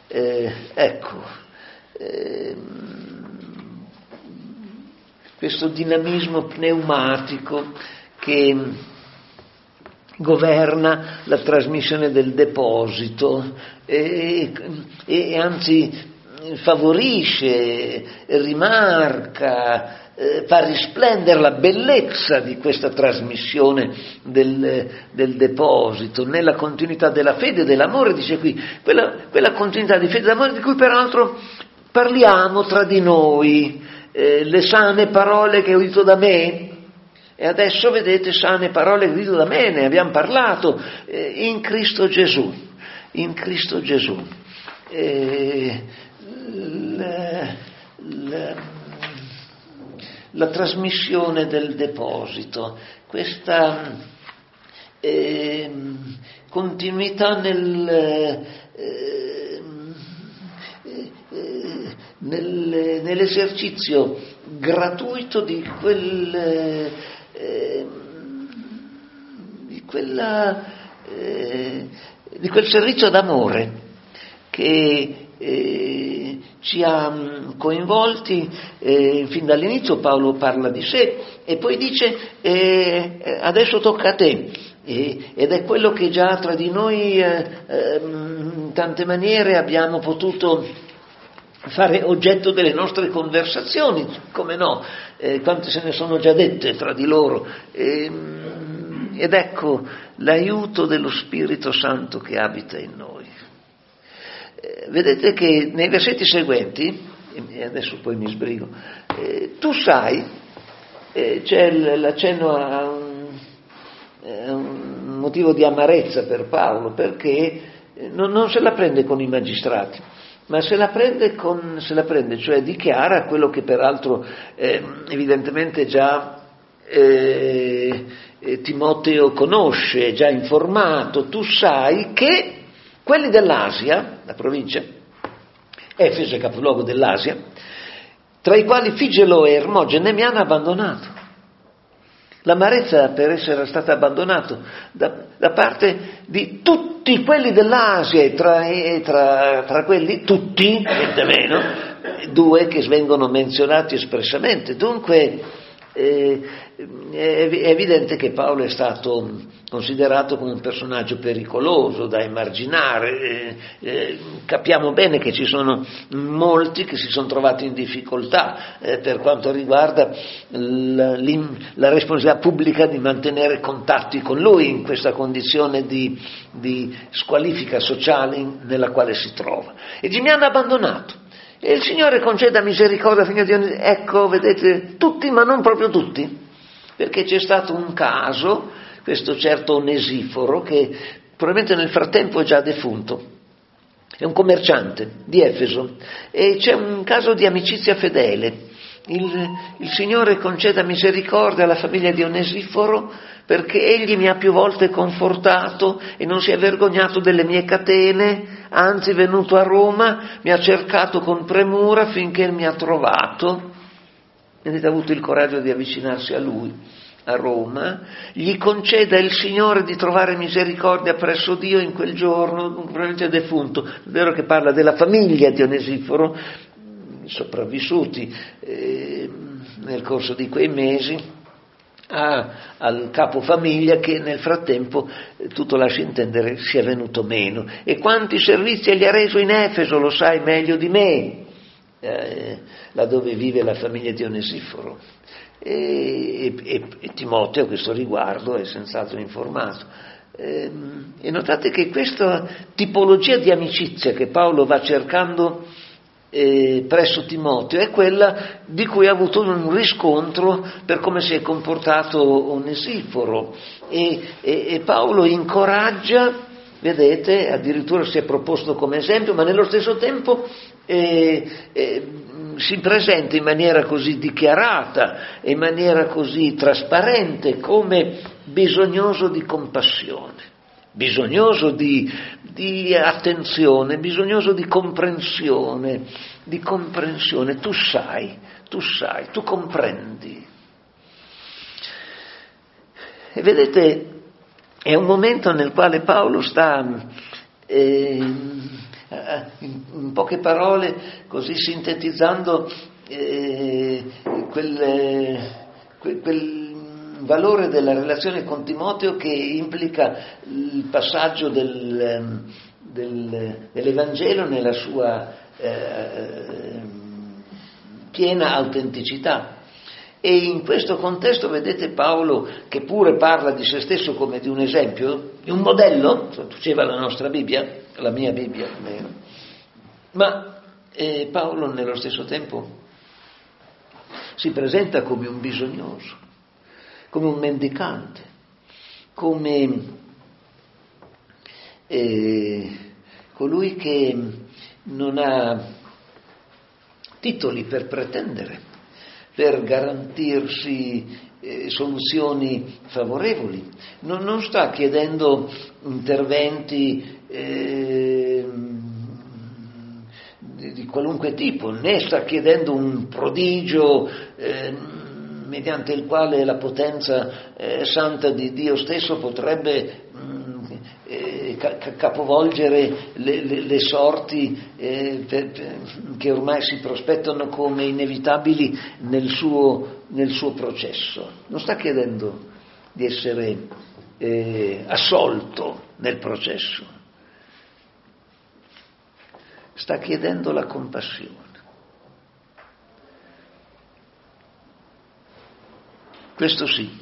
Questo dinamismo pneumatico che governa la trasmissione del deposito e anzi favorisce, rimarca, fa risplendere la bellezza di questa trasmissione del deposito nella continuità della fede e dell'amore, dice qui, quella continuità di fede e d'amore di cui peraltro parliamo tra di noi, le sane parole che hai udito da me. E adesso vedete, sane parole che udito da me, ne abbiamo parlato, in Cristo Gesù. La trasmissione del deposito, questa continuità nell'esercizio gratuito di quel servizio d'amore che ci ha coinvolti fin dall'inizio. Paolo parla di sé e poi dice adesso tocca a te, ed è quello che già tra di noi in tante maniere abbiamo potuto fare oggetto delle nostre conversazioni, come no, quante se ne sono già dette tra di loro, ed ecco l'aiuto dello Spirito Santo che abita in noi. Vedete che nei versetti seguenti, e adesso poi mi sbrigo, tu sai, c'è l'accenno a un motivo di amarezza per Paolo, perché non se la prende con i magistrati, ma se la prende, cioè dichiara quello che peraltro evidentemente già Timoteo conosce, è già informato. Tu sai che quelli dell'Asia, la provincia, Efeso è capoluogo dell'Asia, tra i quali Figelo e Ermogene mi hanno abbandonato. L'amarezza per essere stato abbandonato da parte di tutti quelli dell'Asia, e tra quelli tutti, niente meno, due che vengono menzionati espressamente. Dunque è evidente che Paolo è stato considerato come un personaggio pericoloso da emarginare. Capiamo bene che ci sono molti che si sono trovati in difficoltà per quanto riguarda la responsabilità pubblica di mantenere contatti con lui in questa condizione di squalifica sociale nella quale si trova. E mi hanno abbandonato. E il Signore conceda misericordia, figlio di Dio. Ecco, vedete, tutti, ma non proprio tutti, perché c'è stato un caso, questo certo Onesiforo, che probabilmente nel frattempo è già defunto, è un commerciante di Efeso, e c'è un caso di amicizia fedele. Il Signore conceda misericordia alla famiglia di Onesiforo, perché egli mi ha più volte confortato e non si è vergognato delle mie catene, anzi è venuto a Roma, mi ha cercato con premura finché mi ha trovato. Vedete, ha avuto il coraggio di avvicinarsi a lui, a Roma. Gli conceda il Signore di trovare misericordia presso Dio in quel giorno, probabilmente defunto. È vero che parla della famiglia di Onesiforo, sopravvissuti nel corso di quei mesi, al capofamiglia che nel frattempo tutto lascia intendere sia venuto meno. E quanti servizi gli ha reso in Efeso, lo sai meglio di me, là dove vive la famiglia di Onesiforo. E Timoteo a questo riguardo è senz'altro informato. E notate che questa tipologia di amicizia che Paolo va cercando presso Timoteo è quella di cui ha avuto un riscontro per come si è comportato Onesiforo, e Paolo incoraggia, vedete, addirittura si è proposto come esempio, ma nello stesso tempo si presenta in maniera così dichiarata e in maniera così trasparente come bisognoso di compassione, bisognoso di attenzione, bisognoso di comprensione, tu sai, tu comprendi. E vedete, è un momento nel quale Paolo sta, in poche parole, così sintetizzando, quel valore della relazione con Timoteo che implica il passaggio dell'Evangelo nella sua piena autenticità. E in questo contesto vedete Paolo che pure parla di se stesso come di un esempio, di un modello, traduceva la nostra Bibbia, la mia Bibbia almeno, ma Paolo nello stesso tempo si presenta come un bisognoso, come un mendicante, come colui che non ha titoli per pretendere, per garantirsi soluzioni favorevoli. Non sta chiedendo interventi di qualunque tipo, né sta chiedendo un prodigio mediante il quale la potenza santa di Dio stesso potrebbe capovolgere le sorti che ormai si prospettano come inevitabili nel suo processo. Non sta chiedendo di essere assolto nel processo, sta chiedendo la compassione. Questo sì.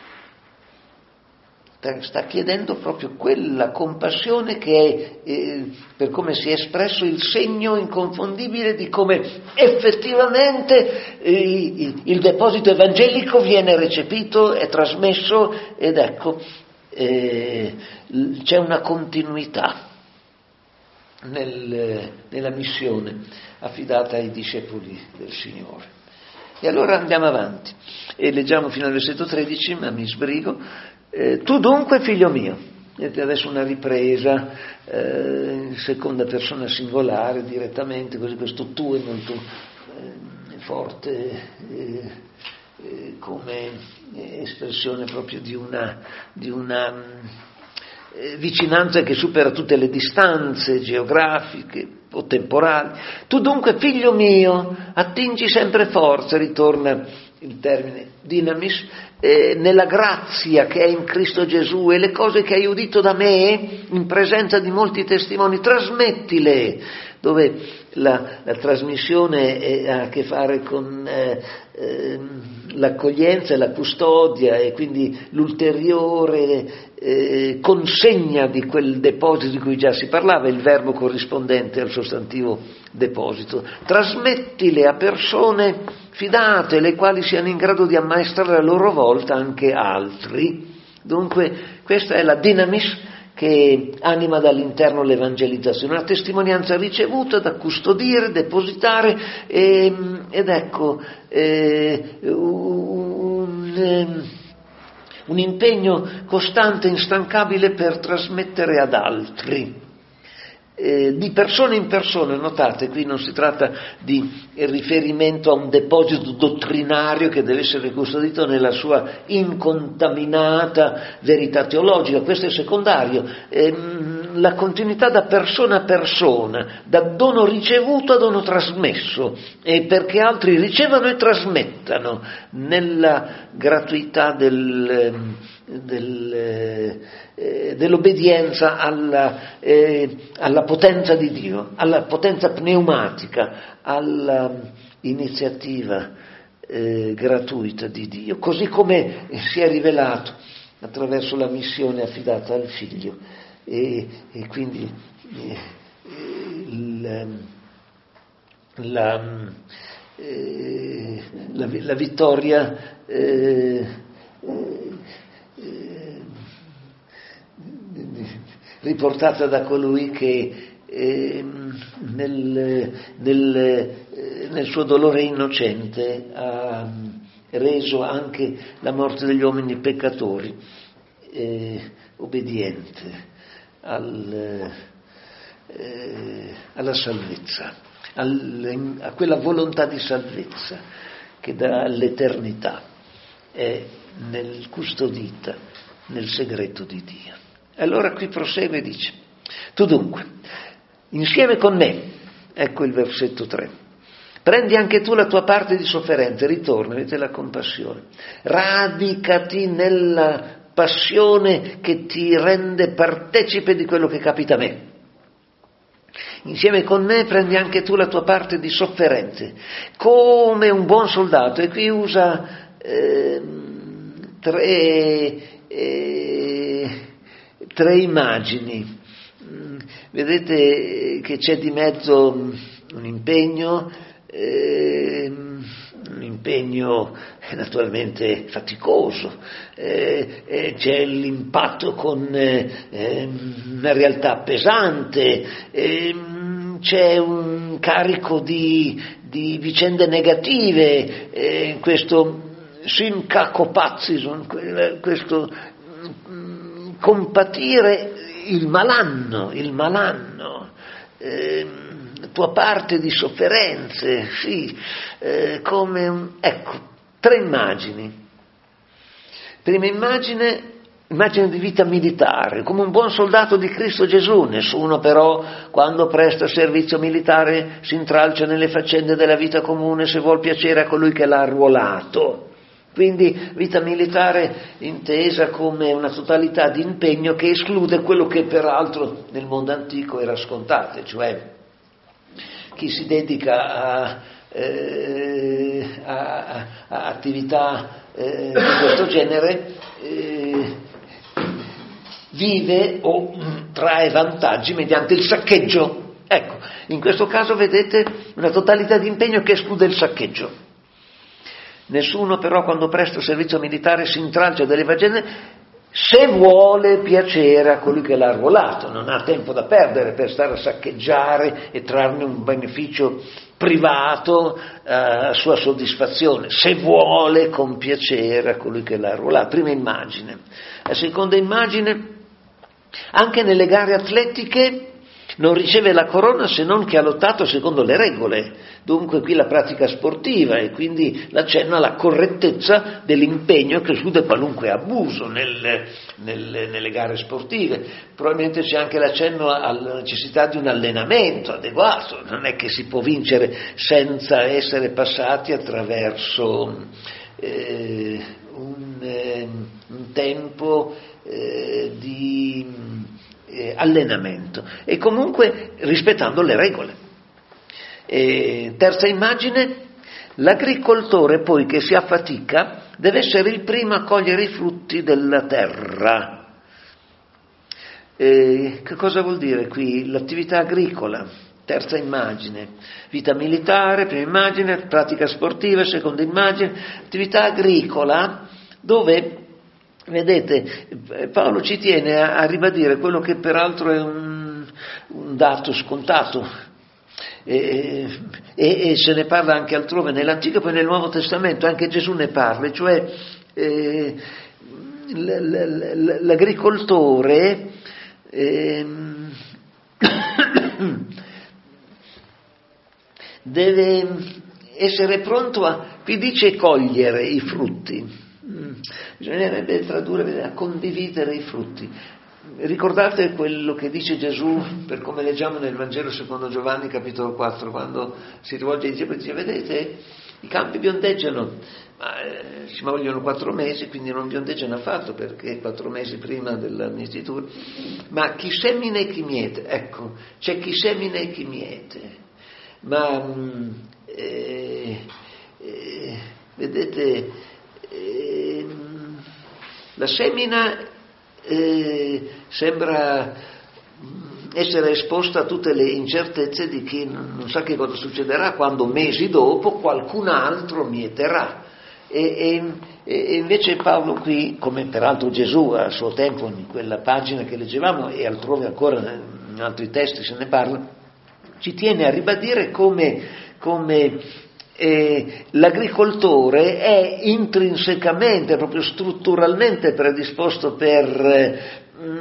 Sta chiedendo proprio quella compassione che è, per come si è espresso, il segno inconfondibile di come effettivamente il deposito evangelico viene recepito, è trasmesso, ed ecco, c'è una continuità nella missione affidata ai discepoli del Signore. E allora andiamo avanti e leggiamo fino al versetto 13, ma mi sbrigo. Tu dunque, figlio mio, adesso una ripresa in seconda persona singolare direttamente, così questo tu è molto forte come espressione proprio di una vicinanza che supera tutte le distanze geografiche o temporali. Tu dunque, figlio mio, attingi sempre forza, ritorna il termine dinamis, nella grazia che è in Cristo Gesù, e le cose che hai udito da me in presenza di molti testimoni, trasmettile, dove la trasmissione ha a che fare con l'accoglienza e la custodia, e quindi l'ulteriore consegna di quel deposito di cui già si parlava, il verbo corrispondente al sostantivo deposito. Trasmettile a persone fidate, le quali siano in grado di ammaestrare a loro volta anche altri. Dunque questa è la dinamis che anima dall'interno l'evangelizzazione, una testimonianza ricevuta da custodire, depositare, ed ecco un impegno costante, instancabile per trasmettere ad altri. di persona in persona. Notate, qui non si tratta di riferimento a un deposito dottrinario che deve essere custodito nella sua incontaminata verità teologica, questo è secondario. La continuità da persona a persona, da dono ricevuto a dono trasmesso, e perché altri ricevano e trasmettano nella gratuità dell'obbedienza alla potenza di Dio, alla potenza pneumatica, alla iniziativa gratuita di Dio, così come si è rivelato attraverso la missione affidata al Figlio. E quindi la vittoria riportata da colui che nel suo dolore innocente ha reso anche la morte degli uomini peccatori obbediente alla salvezza, a quella volontà di salvezza che dall'eternità è custodita nel segreto di Dio. Allora qui prosegue e dice: tu dunque, insieme con me, ecco il versetto 3, prendi anche tu la tua parte di sofferenza, ritorna, avete la compassione, radicati nella passione che ti rende partecipe di quello che capita a me. Insieme con me prendi anche tu la tua parte di sofferenze, come un buon soldato. E qui usa tre immagini. Vedete che c'è di mezzo un impegno naturalmente faticoso, c'è l'impatto con una realtà pesante, c'è un carico di vicende negative, questo synkakopazison, questo compatire il malanno, tua parte di sofferenze, sì, ecco, tre immagini. Prima immagine di vita militare, come un buon soldato di Cristo Gesù. Nessuno però, quando presta servizio militare, si intralcia nelle faccende della vita comune se vuol piacere a colui che l'ha arruolato. Quindi vita militare intesa come una totalità di impegno che esclude quello che peraltro nel mondo antico era scontato, cioè chi si dedica a attività di questo genere vive o trae vantaggi mediante il saccheggio. Ecco, in questo caso vedete una totalità di impegno che esclude il saccheggio. Nessuno però, quando presta servizio militare, si intralcia delle faccende se vuole piacere a colui che l'ha arruolato. Non ha tempo da perdere per stare a saccheggiare e trarne un beneficio privato a sua soddisfazione, se vuole compiacere a colui che l'ha arruolato. Prima immagine. La seconda immagine: anche nelle gare atletiche non riceve la corona se non che ha lottato secondo le regole. Dunque qui la pratica sportiva, e quindi l'accenno alla correttezza dell'impegno che esclude qualunque abuso nelle gare sportive. Probabilmente c'è anche l'accenno alla necessità di un allenamento adeguato. Non è che si può vincere senza essere passati attraverso un tempo di allenamento, e comunque rispettando le regole. Terza immagine: l'agricoltore poi che si affatica deve essere il primo a cogliere i frutti della terra. Che cosa vuol dire qui l'attività agricola? Terza immagine: vita militare, prima immagine, pratica sportiva, seconda immagine, attività agricola, dove vedete, Paolo ci tiene a ribadire quello che peraltro è un dato scontato, e se ne parla anche altrove, nell'Antico e poi nel Nuovo Testamento, anche Gesù ne parla, cioè l'agricoltore deve essere pronto qui dice cogliere i frutti, bisognerebbe tradurre a condividere i frutti. Ricordate quello che dice Gesù, per come leggiamo nel Vangelo secondo Giovanni capitolo 4, quando si rivolge ai discepoli e dice: vedete, i campi biondeggiano, ma ci vogliono 4 mesi, quindi non biondeggiano affatto, perché 4 mesi prima della mietitura. Ma chi semina e chi miete, ecco, c'è chi semina e chi miete, ma vedete, la semina sembra essere esposta a tutte le incertezze di chi non sa che cosa succederà quando mesi dopo qualcun altro mieterà. E invece Paolo qui, come peraltro Gesù a suo tempo in quella pagina che leggevamo e altrove ancora in altri testi se ne parla, ci tiene a ribadire come l'agricoltore è intrinsecamente, proprio strutturalmente predisposto per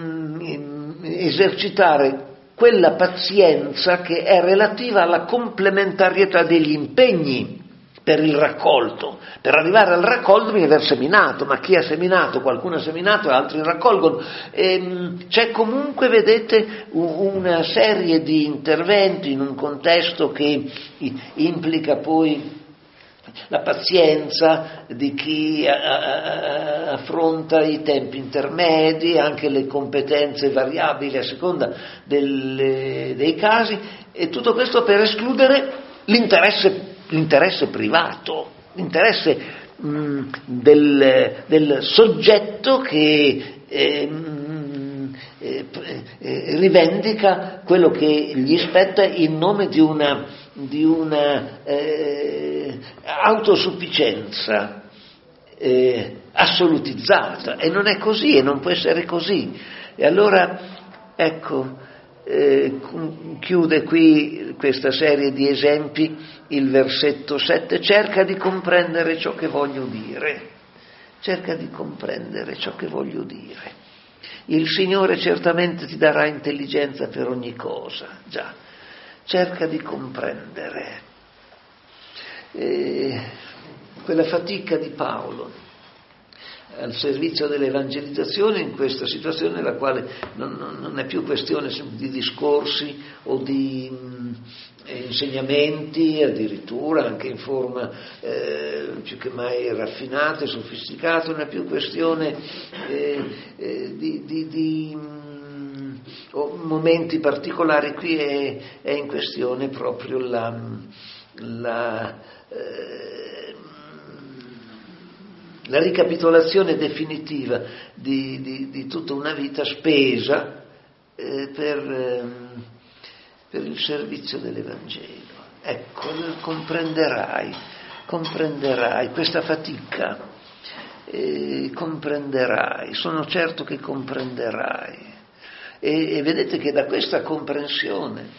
esercitare quella pazienza che è relativa alla complementarietà degli impegni per il raccolto. Per arrivare al raccolto bisogna aver seminato, ma chi ha seminato? Qualcuno ha seminato e altri raccolgono. C'è comunque, vedete, una serie di interventi in un contesto che implica poi la pazienza di chi affronta i tempi intermedi, anche le competenze variabili a seconda dei casi, e tutto questo per escludere l'interesse privato, l'interesse del soggetto che rivendica quello che gli spetta in nome di una autosufficienza assolutizzata, e non è così e non può essere così. E allora ecco, chiude qui questa serie di esempi il versetto 7: cerca di comprendere ciò che voglio dire, cerca di comprendere ciò che voglio dire. Il Signore certamente ti darà intelligenza per ogni cosa, già, cerca di comprendere. Quella fatica di Paolo al servizio dell'evangelizzazione in questa situazione nella quale non è più questione di discorsi o di insegnamenti, addirittura anche in forma più che mai raffinata e sofisticata, non è più questione di momenti particolari. Qui è in questione proprio la ricapitolazione definitiva di tutta una vita spesa per il servizio dell'Evangelo. Ecco, comprenderai questa fatica, comprenderai, sono certo che comprenderai. E vedete che da questa comprensione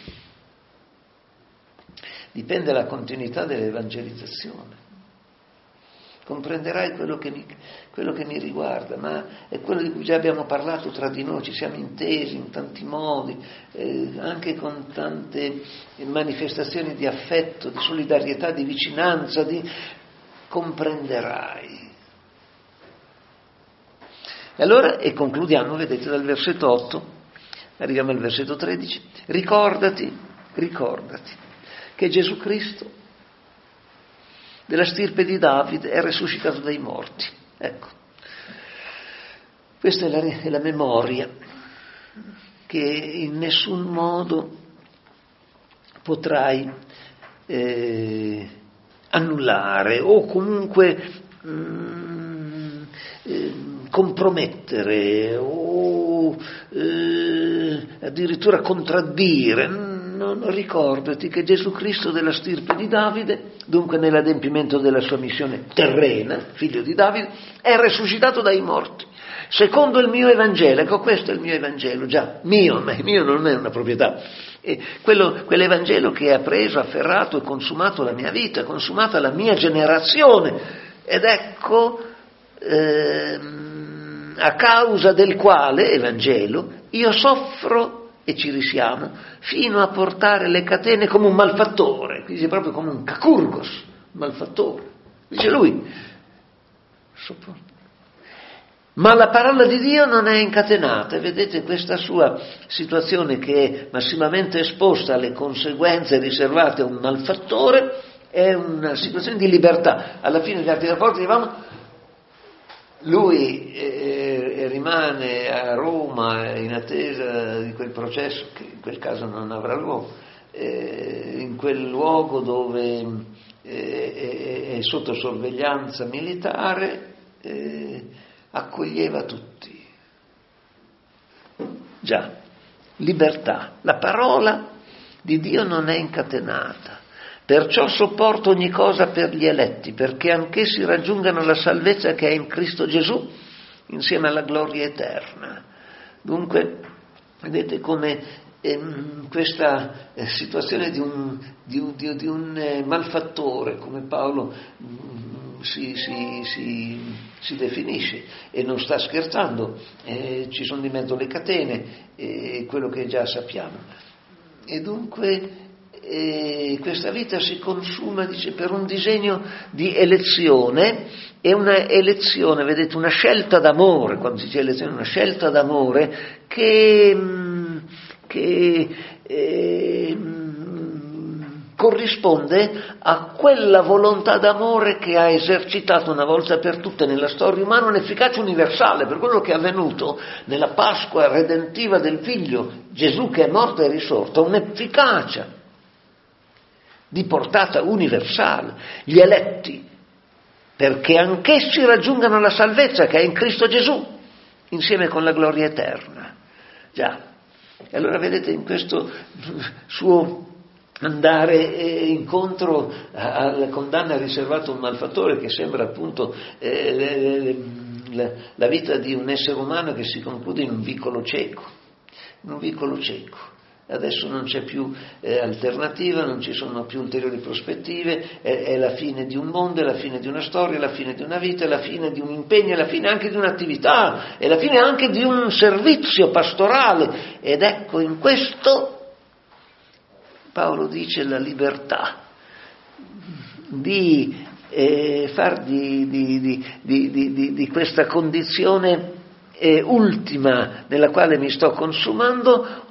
dipende la continuità dell'evangelizzazione. Comprenderai quello che mi riguarda, ma è quello di cui già abbiamo parlato tra di noi, ci siamo intesi in tanti modi, anche con tante manifestazioni di affetto, di solidarietà, di vicinanza, comprenderai. E allora, e concludiamo, vedete, dal versetto 8, arriviamo al versetto 13, ricordati che Gesù Cristo della stirpe di Davide è risuscitato dai morti. Ecco, questa è la memoria che in nessun modo potrai annullare o comunque compromettere o addirittura contraddire. Non ricordati che Gesù Cristo della stirpe di Davide, dunque nell'adempimento della sua missione terrena, figlio di Davide, è risuscitato dai morti, secondo il mio Evangelo. Ecco, questo è il mio Evangelo, già, mio, ma mio non è una proprietà. Quell'Evangelo che ha preso, afferrato e consumato la mia vita, consumata la mia generazione, ed ecco, a causa del quale Evangelo io soffro e ci risiamo, fino a portare le catene come un malfattore, quindi proprio come un cacurgos, un malfattore. Dice lui, sopporta. Ma la parola di Dio non è incatenata, e vedete questa sua situazione che è massimamente esposta alle conseguenze riservate a un malfattore, è una situazione di libertà. Alla fine degli Atti degli Apostoli dicevamo, lui rimane a Roma in attesa di quel processo che in quel caso non avrà luogo, in quel luogo dove è sotto sorveglianza militare, accoglieva tutti. Già, libertà. La parola di Dio non è incatenata. Perciò sopporto ogni cosa per gli eletti, perché anch'essi raggiungano la salvezza che è in Cristo Gesù, insieme alla gloria eterna. Dunque, vedete come questa situazione di un malfattore, come Paolo si definisce, e non sta scherzando, ci sono di mezzo le catene, quello che già sappiamo. E dunque questa vita si consuma, dice, per un disegno di elezione, e una elezione, vedete, una scelta d'amore, quando si dice elezione, una scelta d'amore che corrisponde a quella volontà d'amore che ha esercitato una volta per tutte nella storia umana un'efficacia universale, per quello che è avvenuto nella Pasqua redentiva del Figlio Gesù, che è morto e risorto, un'efficacia di portata universale. Gli eletti, perché anch'essi raggiungano la salvezza che è in Cristo Gesù, insieme con la gloria eterna. Già. E allora vedete, in questo suo andare incontro alla condanna riservata a un malfattore, che sembra appunto la vita di un essere umano che si conclude in un vicolo cieco. Adesso non c'è più alternativa, non ci sono più ulteriori prospettive, è la fine di un mondo, è la fine di una storia, è la fine di una vita, è la fine di un impegno, è la fine anche di un'attività, è la fine anche di un servizio pastorale. Ed ecco, in questo Paolo dice la libertà di far di questa condizione ultima nella quale mi sto consumando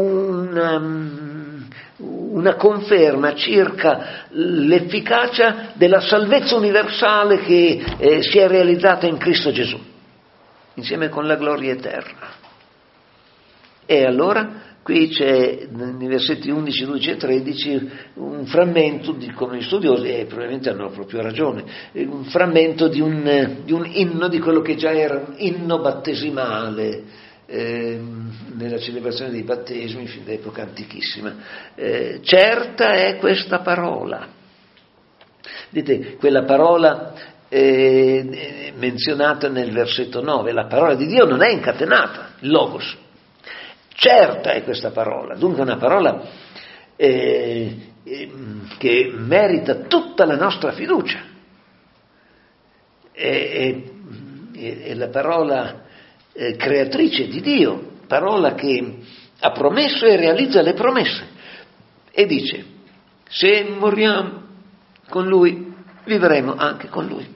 una conferma circa l'efficacia della salvezza universale che si è realizzata in Cristo Gesù, insieme con la gloria eterna. E allora qui c'è nei versetti 11, 12 e 13 un frammento, dicono gli studiosi, e probabilmente hanno proprio ragione, un frammento di un inno, di quello che già era un inno battesimale nella celebrazione dei battesimi fin d'epoca antichissima. Certa è questa parola. Vedete, quella parola menzionata nel versetto 9, la parola di Dio non è incatenata, il logos. Certa è questa parola, dunque una parola che merita tutta la nostra fiducia. È la parola creatrice di Dio, parola che ha promesso e realizza le promesse. E dice, se moriamo con Lui, vivremo anche con Lui.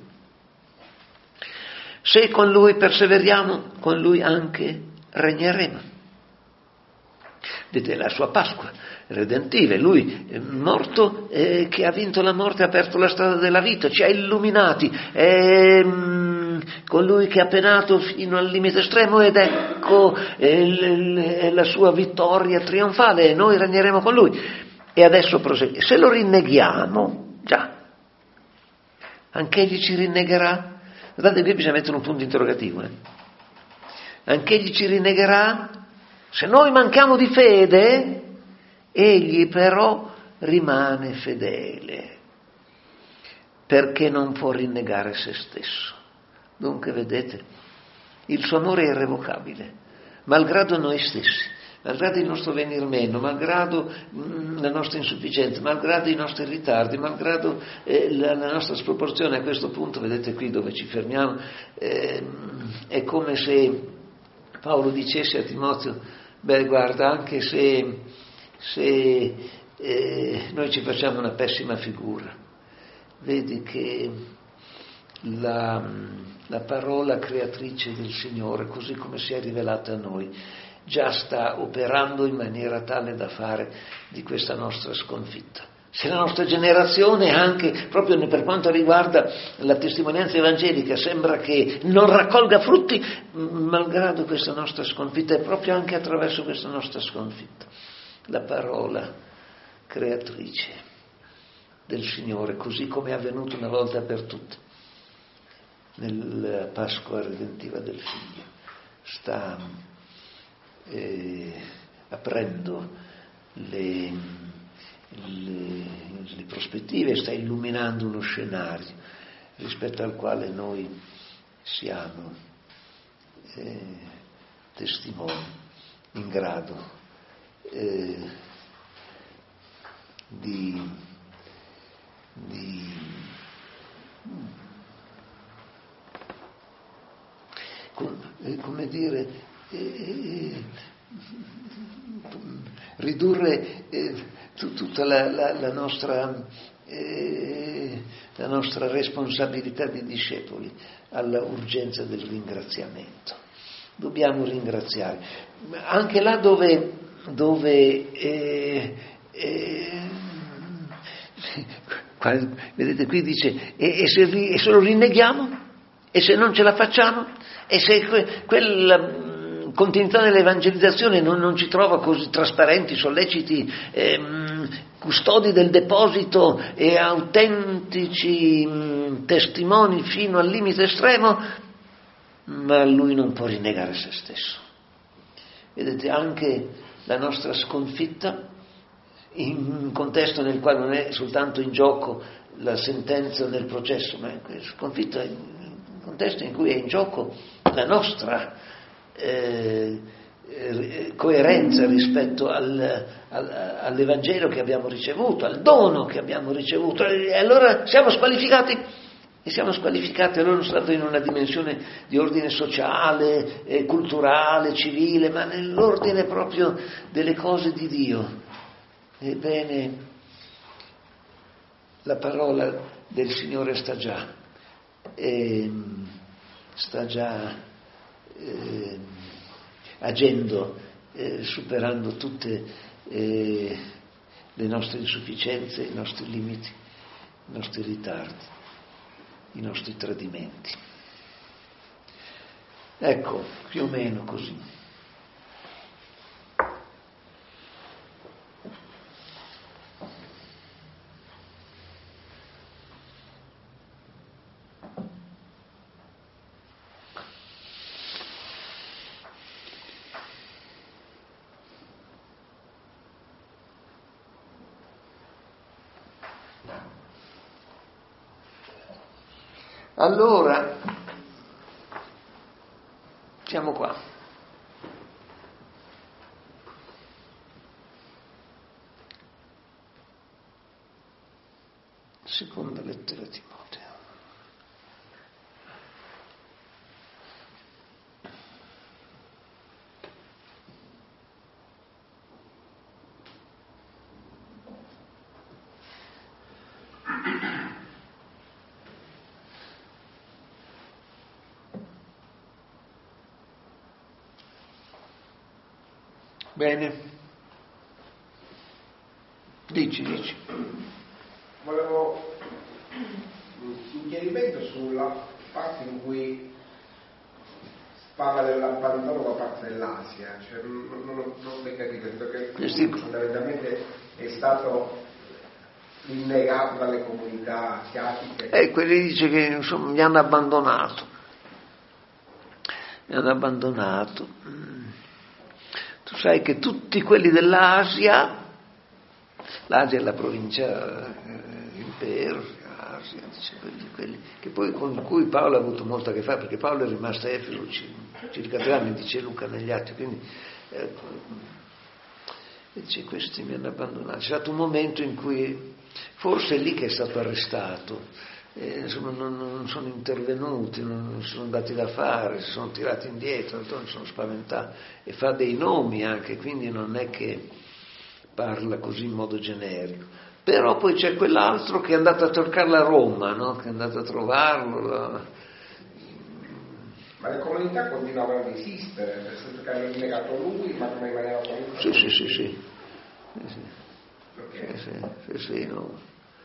Se con Lui perseveriamo, con Lui anche regneremo. Vedete, la sua Pasqua redentiva, lui è morto che ha vinto la morte, ha aperto la strada della vita, ci ha illuminati, è colui che ha penato fino al limite estremo, ed ecco è la sua vittoria trionfale, e noi regneremo con lui. E adesso prosegue, se lo rinneghiamo, già, anche egli ci rinnegherà. Guardate, qui bisogna mettere un punto interrogativo, anche egli ci rinnegherà. Se noi manchiamo di fede, egli però rimane fedele, perché non può rinnegare se stesso. Dunque, vedete, il suo amore è irrevocabile, malgrado noi stessi, malgrado il nostro venir meno, malgrado la nostra insufficienza, malgrado i nostri ritardi, malgrado la nostra sproporzione. A questo punto, vedete qui dove ci fermiamo, è come se Paolo dicesse a Timoteo, Beh, guarda, anche se noi ci facciamo una pessima figura, vedi che la parola creatrice del Signore, così come si è rivelata a noi, già sta operando in maniera tale da fare di questa nostra sconfitta. Se la nostra generazione, anche proprio per quanto riguarda la testimonianza evangelica, sembra che non raccolga frutti, malgrado questa nostra sconfitta, è proprio anche attraverso questa nostra sconfitta. La parola creatrice del Signore, così come è avvenuto una volta per tutte, nella Pasqua redentiva del Figlio, sta aprendo le prospettive, sta illuminando uno scenario rispetto al quale noi siamo testimoni in grado di come dire, ridurre tutta la nostra responsabilità di discepoli alla urgenza del ringraziamento. Dobbiamo ringraziare anche là dove vedete qui dice e se lo rinneghiamo, e se non ce la facciamo, e se quella continuità nell'evangelizzazione non ci trova così trasparenti, solleciti, custodi del deposito e autentici testimoni fino al limite estremo, ma lui non può rinnegare se stesso. Vedete, anche la nostra sconfitta, in un contesto nel quale non è soltanto in gioco la sentenza del processo, ma è sconfitta in un contesto in cui è in gioco la nostra coerenza rispetto all'Evangelo che abbiamo ricevuto, al dono che abbiamo ricevuto, e allora siamo squalificati. E siamo squalificati allora non soltanto in una dimensione di ordine sociale, culturale, civile, ma nell'ordine proprio delle cose di Dio. Ebbene, la parola del Signore sta già agendo, superando tutte le nostre insufficienze, i nostri limiti, i nostri ritardi, i nostri tradimenti. Ecco, più o meno così. Allora, siamo qua. Seconda lettera a Timoteo. Bene, dici. Volevo un suggerimento sulla parte in cui parla dell'abbandono da parte dell'Asia, cioè non ho ben capito, perché fondamentalmente è stato rinnegato dalle comunità asiatiche. Quelli dice che insomma mi hanno abbandonato. Tu sai che tutti quelli dell'Asia, l'Asia è la provincia impero, Asia, dice quelli che poi con cui Paolo ha avuto molto a che fare, perché Paolo è rimasto a Efeso circa 3 anni, dice Luca negli Atti, quindi dice questi mi hanno abbandonato. C'è stato un momento in cui, forse è lì che è stato arrestato, insomma, non sono intervenuti, non sono andati da fare, si sono tirati indietro, sono spaventati, e fa dei nomi anche, quindi non è che parla così in modo generico. Però poi c'è quell'altro che è andato a cercarlo a Roma, no? Che è andato a trovarlo. Ma le comunità continuavano ad esistere, nel senso che hanno negato lui, ma non rimaneva comunità? Sì. Okay. Sì, no.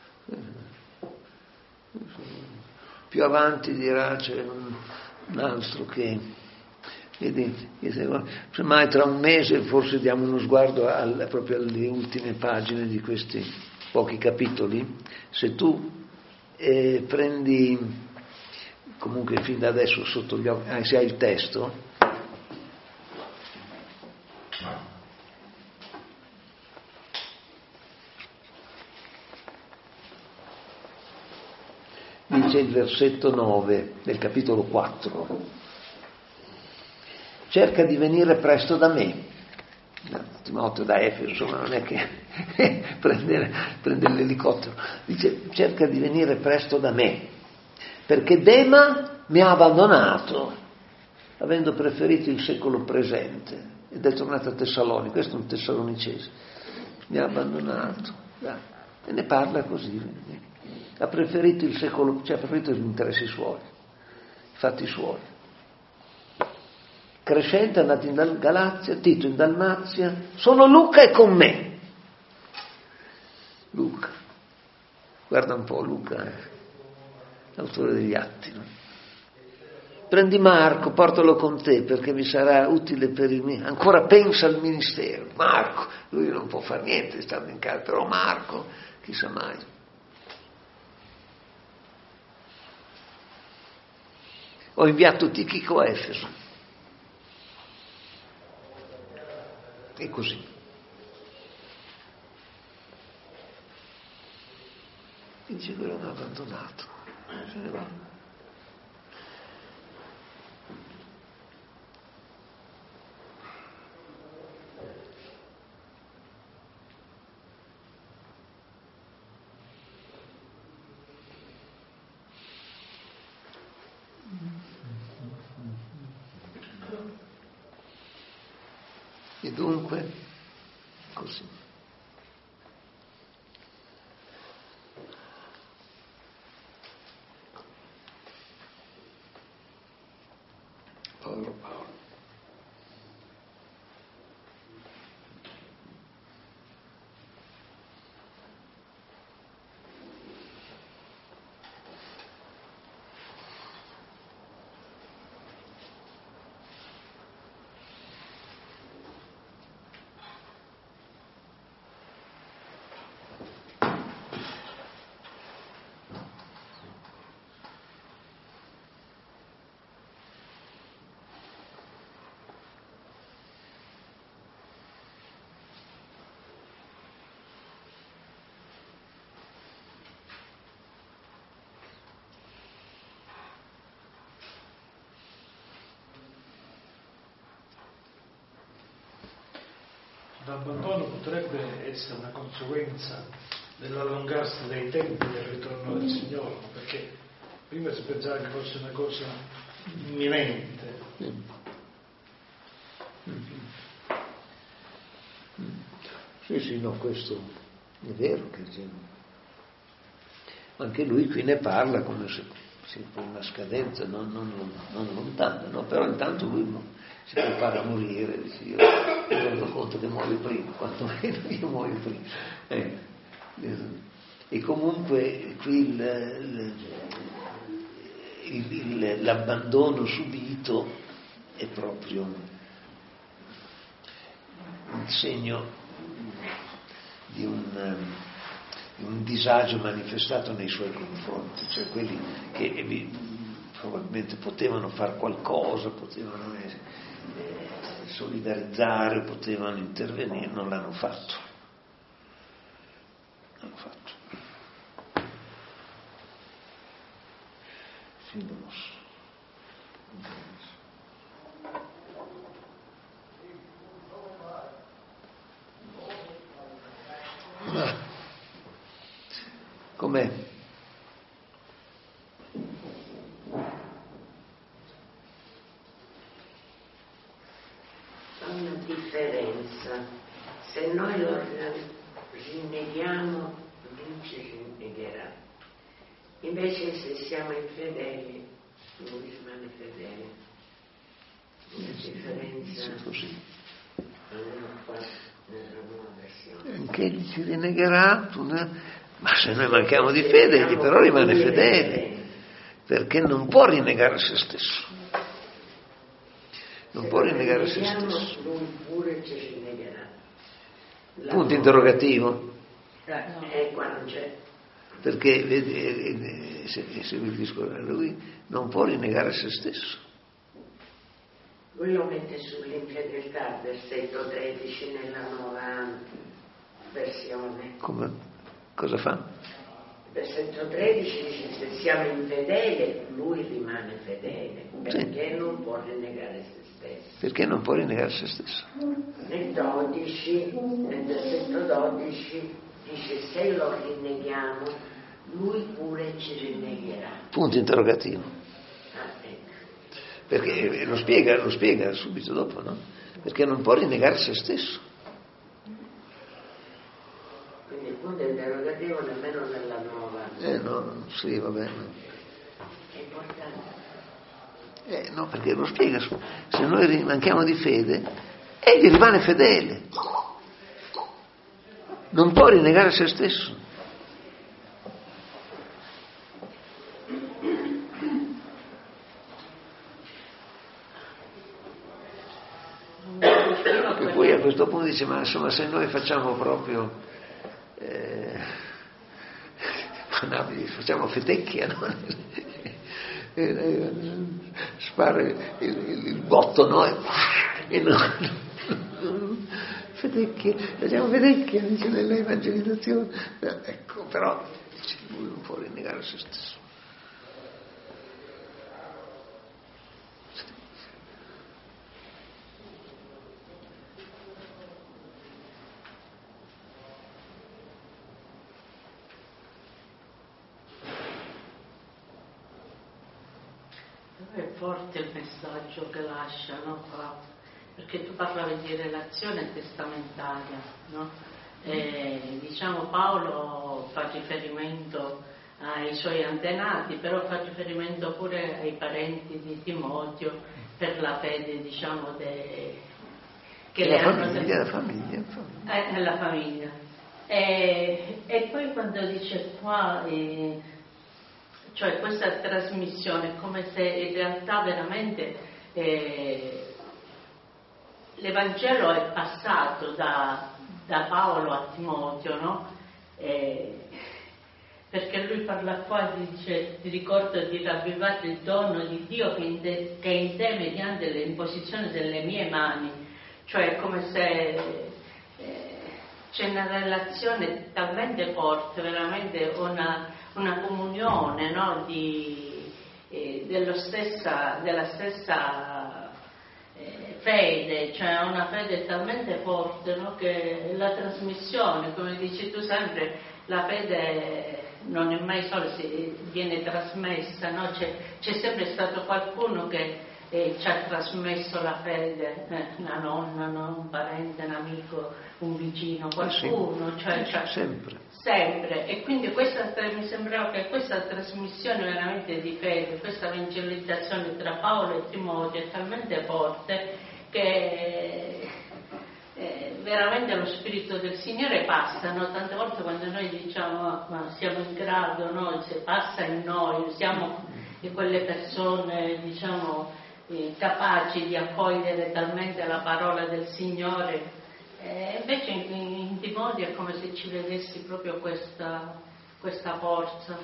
Più avanti dirà c'è un altro che, vedi, semmai tra un mese forse diamo uno sguardo proprio alle ultime pagine di questi pochi capitoli. Se tu prendi comunque fin da adesso sotto gli occhi, se hai il testo, dice il versetto 9 del capitolo 4: cerca di venire presto da me. Timoteo da Efeso, insomma, non è che prende l'elicottero, dice cerca di venire presto da me, perché Dema mi ha abbandonato, avendo preferito il secolo presente, ed è tornato a Tessalonica. Questo è un tessalonicese, mi ha abbandonato, e ne parla così. Ha preferito il secolo, cioè ha preferito gli interessi suoi, i fatti suoi. Crescente è andato in Galazia, Tito in Dalmazia, solo Luca è con me. Luca, guarda un po' Luca, l'autore degli Atti, no? Prendi Marco, portalo con te perché mi sarà utile per il mio. Ancora pensa al ministero. Marco, lui non può fare niente stando in casa, però Marco, chissà mai. Ho inviato Tichico a Efeso. E così. Dice che l'hanno abbandonato. Se ne va. E dunque, così. Povero Paolo. L'abbandono potrebbe essere una conseguenza dell'allungarsi dei tempi del ritorno del Signore, perché prima si pensava che fosse una cosa imminente. Sì, no, questo è vero che anche lui qui ne parla come se per una scadenza non lontana, no? Però intanto lui si prepara a morire, dice io mi rendo conto che muoio prima, quantomeno io muoio prima. E comunque qui l'abbandono subito è proprio un segno di un disagio manifestato nei suoi confronti, cioè quelli che probabilmente potevano fare qualcosa, potevano solidarizzare, potevano intervenire, non l'hanno fatto. Sì, non lo so. Com'è? se noi lo rinneghiamo, lui ci rinnegherà. Invece se siamo infedeli, lui rimane fedele. Una differenza qua nella nuova versione. Anche egli ci rinnegherà, ma se noi manchiamo di fede, egli però rimane fedele, perché non può rinnegare se stesso. Non può rinnegare se stesso. Lui pure ci rinnegherà. Punto interrogativo. Qua non c'è. Perché vedi, se il discorso, lui non può rinnegare se stesso. Lui lo mette sull'infedeltà, versetto 13 nella nuova versione. Cosa fa? Versetto 13 dice: se siamo infedeli, lui rimane fedele, perché sì. non può rinnegare se stesso. Perché non può rinnegare se stesso. Nel versetto 12 dice: se lo rinneghiamo, lui pure ci rinnegherà. Punto interrogativo. Ecco. Perché lo spiega subito dopo, no? Perché non può rinnegare se stesso. Quindi il punto interrogativo nemmeno nella nuova. No, sì, va bene. È importante. No, perché lo spiega. Se noi manchiamo di fede, egli rimane fedele. Non può rinnegare se stesso. E poi a questo punto dice: ma insomma, se noi facciamo proprio facciamo fetecchia, no? Spara il botto, no? E no. Fetecchia, facciamo fetecchia, dice nell'evangelizzazione. Ecco, però dice, lui non può rinnegare se stesso. È forte il messaggio che lasciano qua, perché tu parlavi di relazione testamentaria, no? Diciamo Paolo fa riferimento ai suoi antenati, però fa riferimento pure ai parenti di Timoteo per la fede, diciamo, che la famiglia. La famiglia. E poi quando dice qua, cioè questa trasmissione è come se in realtà veramente l'Evangelo è passato da Paolo a Timoteo, no? Perché lui parla qua, dice: ti ricordo di ravvivare il dono di Dio che è in te mediante l'imposizione delle mie mani. Cioè è come se c'è una relazione talmente forte, veramente una comunione, no? Della stessa fede, cioè una fede talmente forte, no? Che la trasmissione, come dici tu sempre, la fede non è mai sola, viene trasmessa, no? C'è sempre stato qualcuno che ci ha trasmesso la fede, una nonna, no? Un parente, un amico, un vicino, qualcuno, cioè sempre. E quindi mi sembrava che questa trasmissione veramente di fede, questa evangelizzazione tra Paolo e Timoteo è talmente forte che veramente lo Spirito del Signore passa, no? Tante volte quando noi diciamo ma siamo in grado, no? Se passa in noi, siamo di quelle persone, diciamo, capaci di accogliere talmente la parola del Signore. Invece in Timoteo è come se ci vedessi proprio questa forza.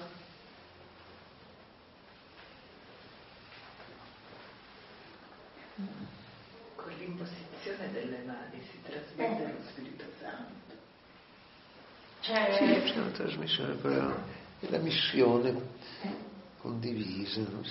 Con l'imposizione delle mani si trasmette lo Spirito Santo. Sì, c'è una trasmissione, però è la missione condivisa, non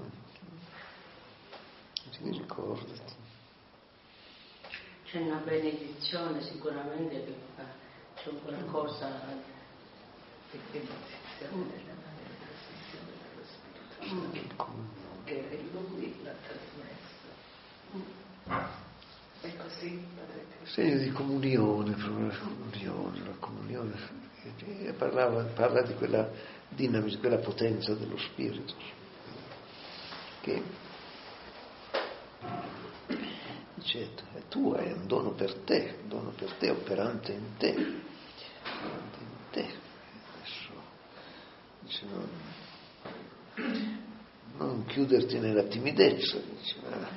ti ricordati. C'è una benedizione sicuramente che c'è qualcosa di imposizione delle mani, la trasmissione dello Spirito Santo, che lui l'ha trasmesso. È così, Padre Pio. Segno di comunione, proprio la comunione. Parla di quella dinamica, di quella potenza dello Spirito, che dice, tu hai un dono per te, operante in te. Adesso dice, non chiuderti nella timidezza, dice,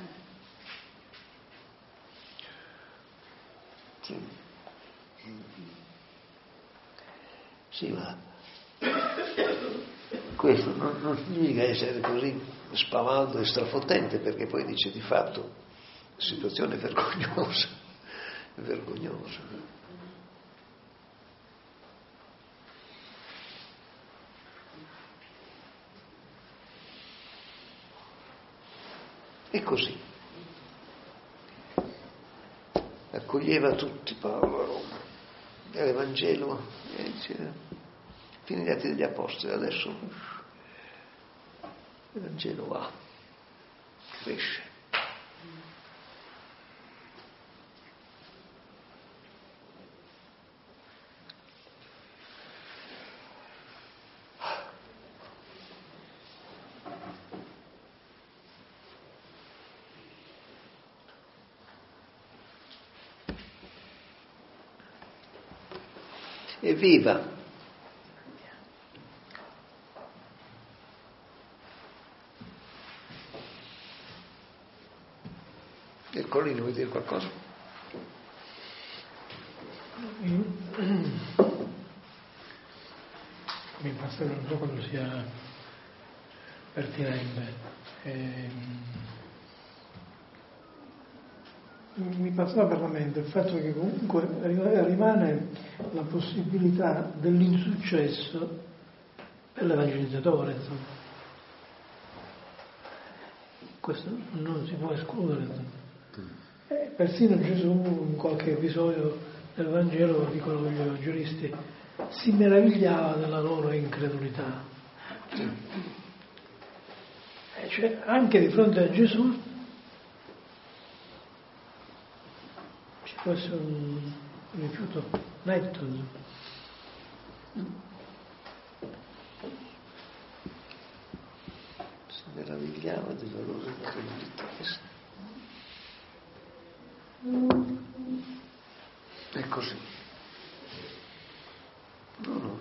sì, ma questo non significa essere così spavaldo e strafotente, perché poi dice di fatto la situazione è vergognosa. E così accoglieva tutti Paolo a Roma, l'Evangelo, fino agli Atti degli Apostoli, adesso l'Evangelo va, cresce. Evviva! Il Collino vuoi dire qualcosa? Mi passa, non so quando sia pertinente. Mi passava per la mente il fatto che comunque rimane la possibilità dell'insuccesso per l'evangelizzatore, insomma. Questo non si può escludere. Persino Gesù, in qualche episodio del Vangelo, dicono gli evangelisti, si meravigliava della loro incredulità. Cioè, anche di fronte a Gesù ci può essere un rifiuto netto. Si meravigliava della loro incredulità. È così. No.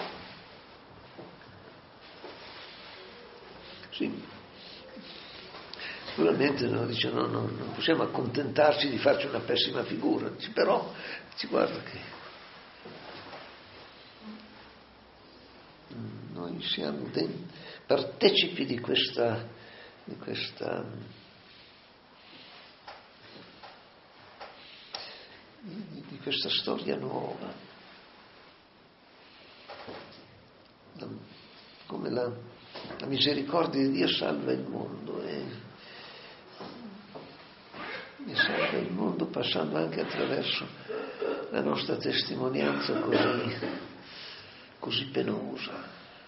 Sì. Sicuramente dice, non possiamo accontentarci di farci una pessima figura, dice, però ci guarda che noi siamo partecipi di questa storia nuova, come la misericordia di Dio salva il mondo e salva il mondo passando anche attraverso la nostra testimonianza così penosa.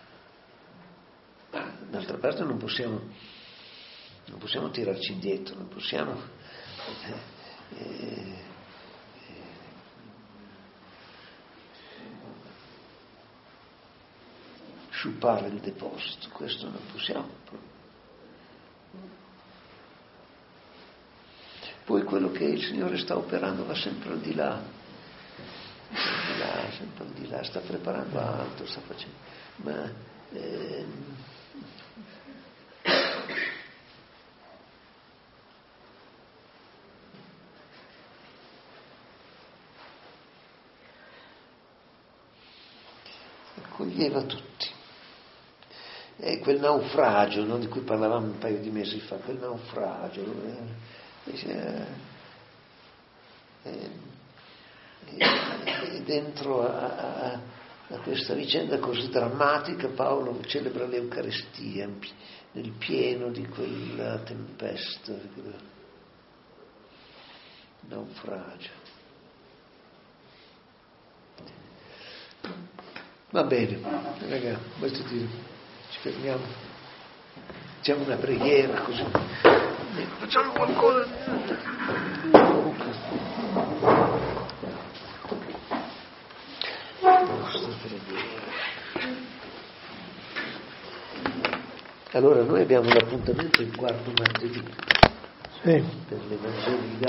Ma d'altra parte non possiamo tirarci indietro, non possiamo sciupare il deposito, questo non possiamo. Poi quello che il Signore sta operando va sempre al di là, sempre al di là, sta preparando altro, sta facendo, ma accoglieva tutti. E quel naufragio, no, di cui parlavamo un paio di mesi fa, quel naufragio, e dentro a questa vicenda così drammatica Paolo celebra l'Eucaristia nel pieno di quella tempesta, di quel naufragio. Va bene, raga, questo dire, ci fermiamo, facciamo una preghiera così, facciamo qualcosa. Allora noi abbiamo l'appuntamento il quarto martedì Sì. per l'Evangelo di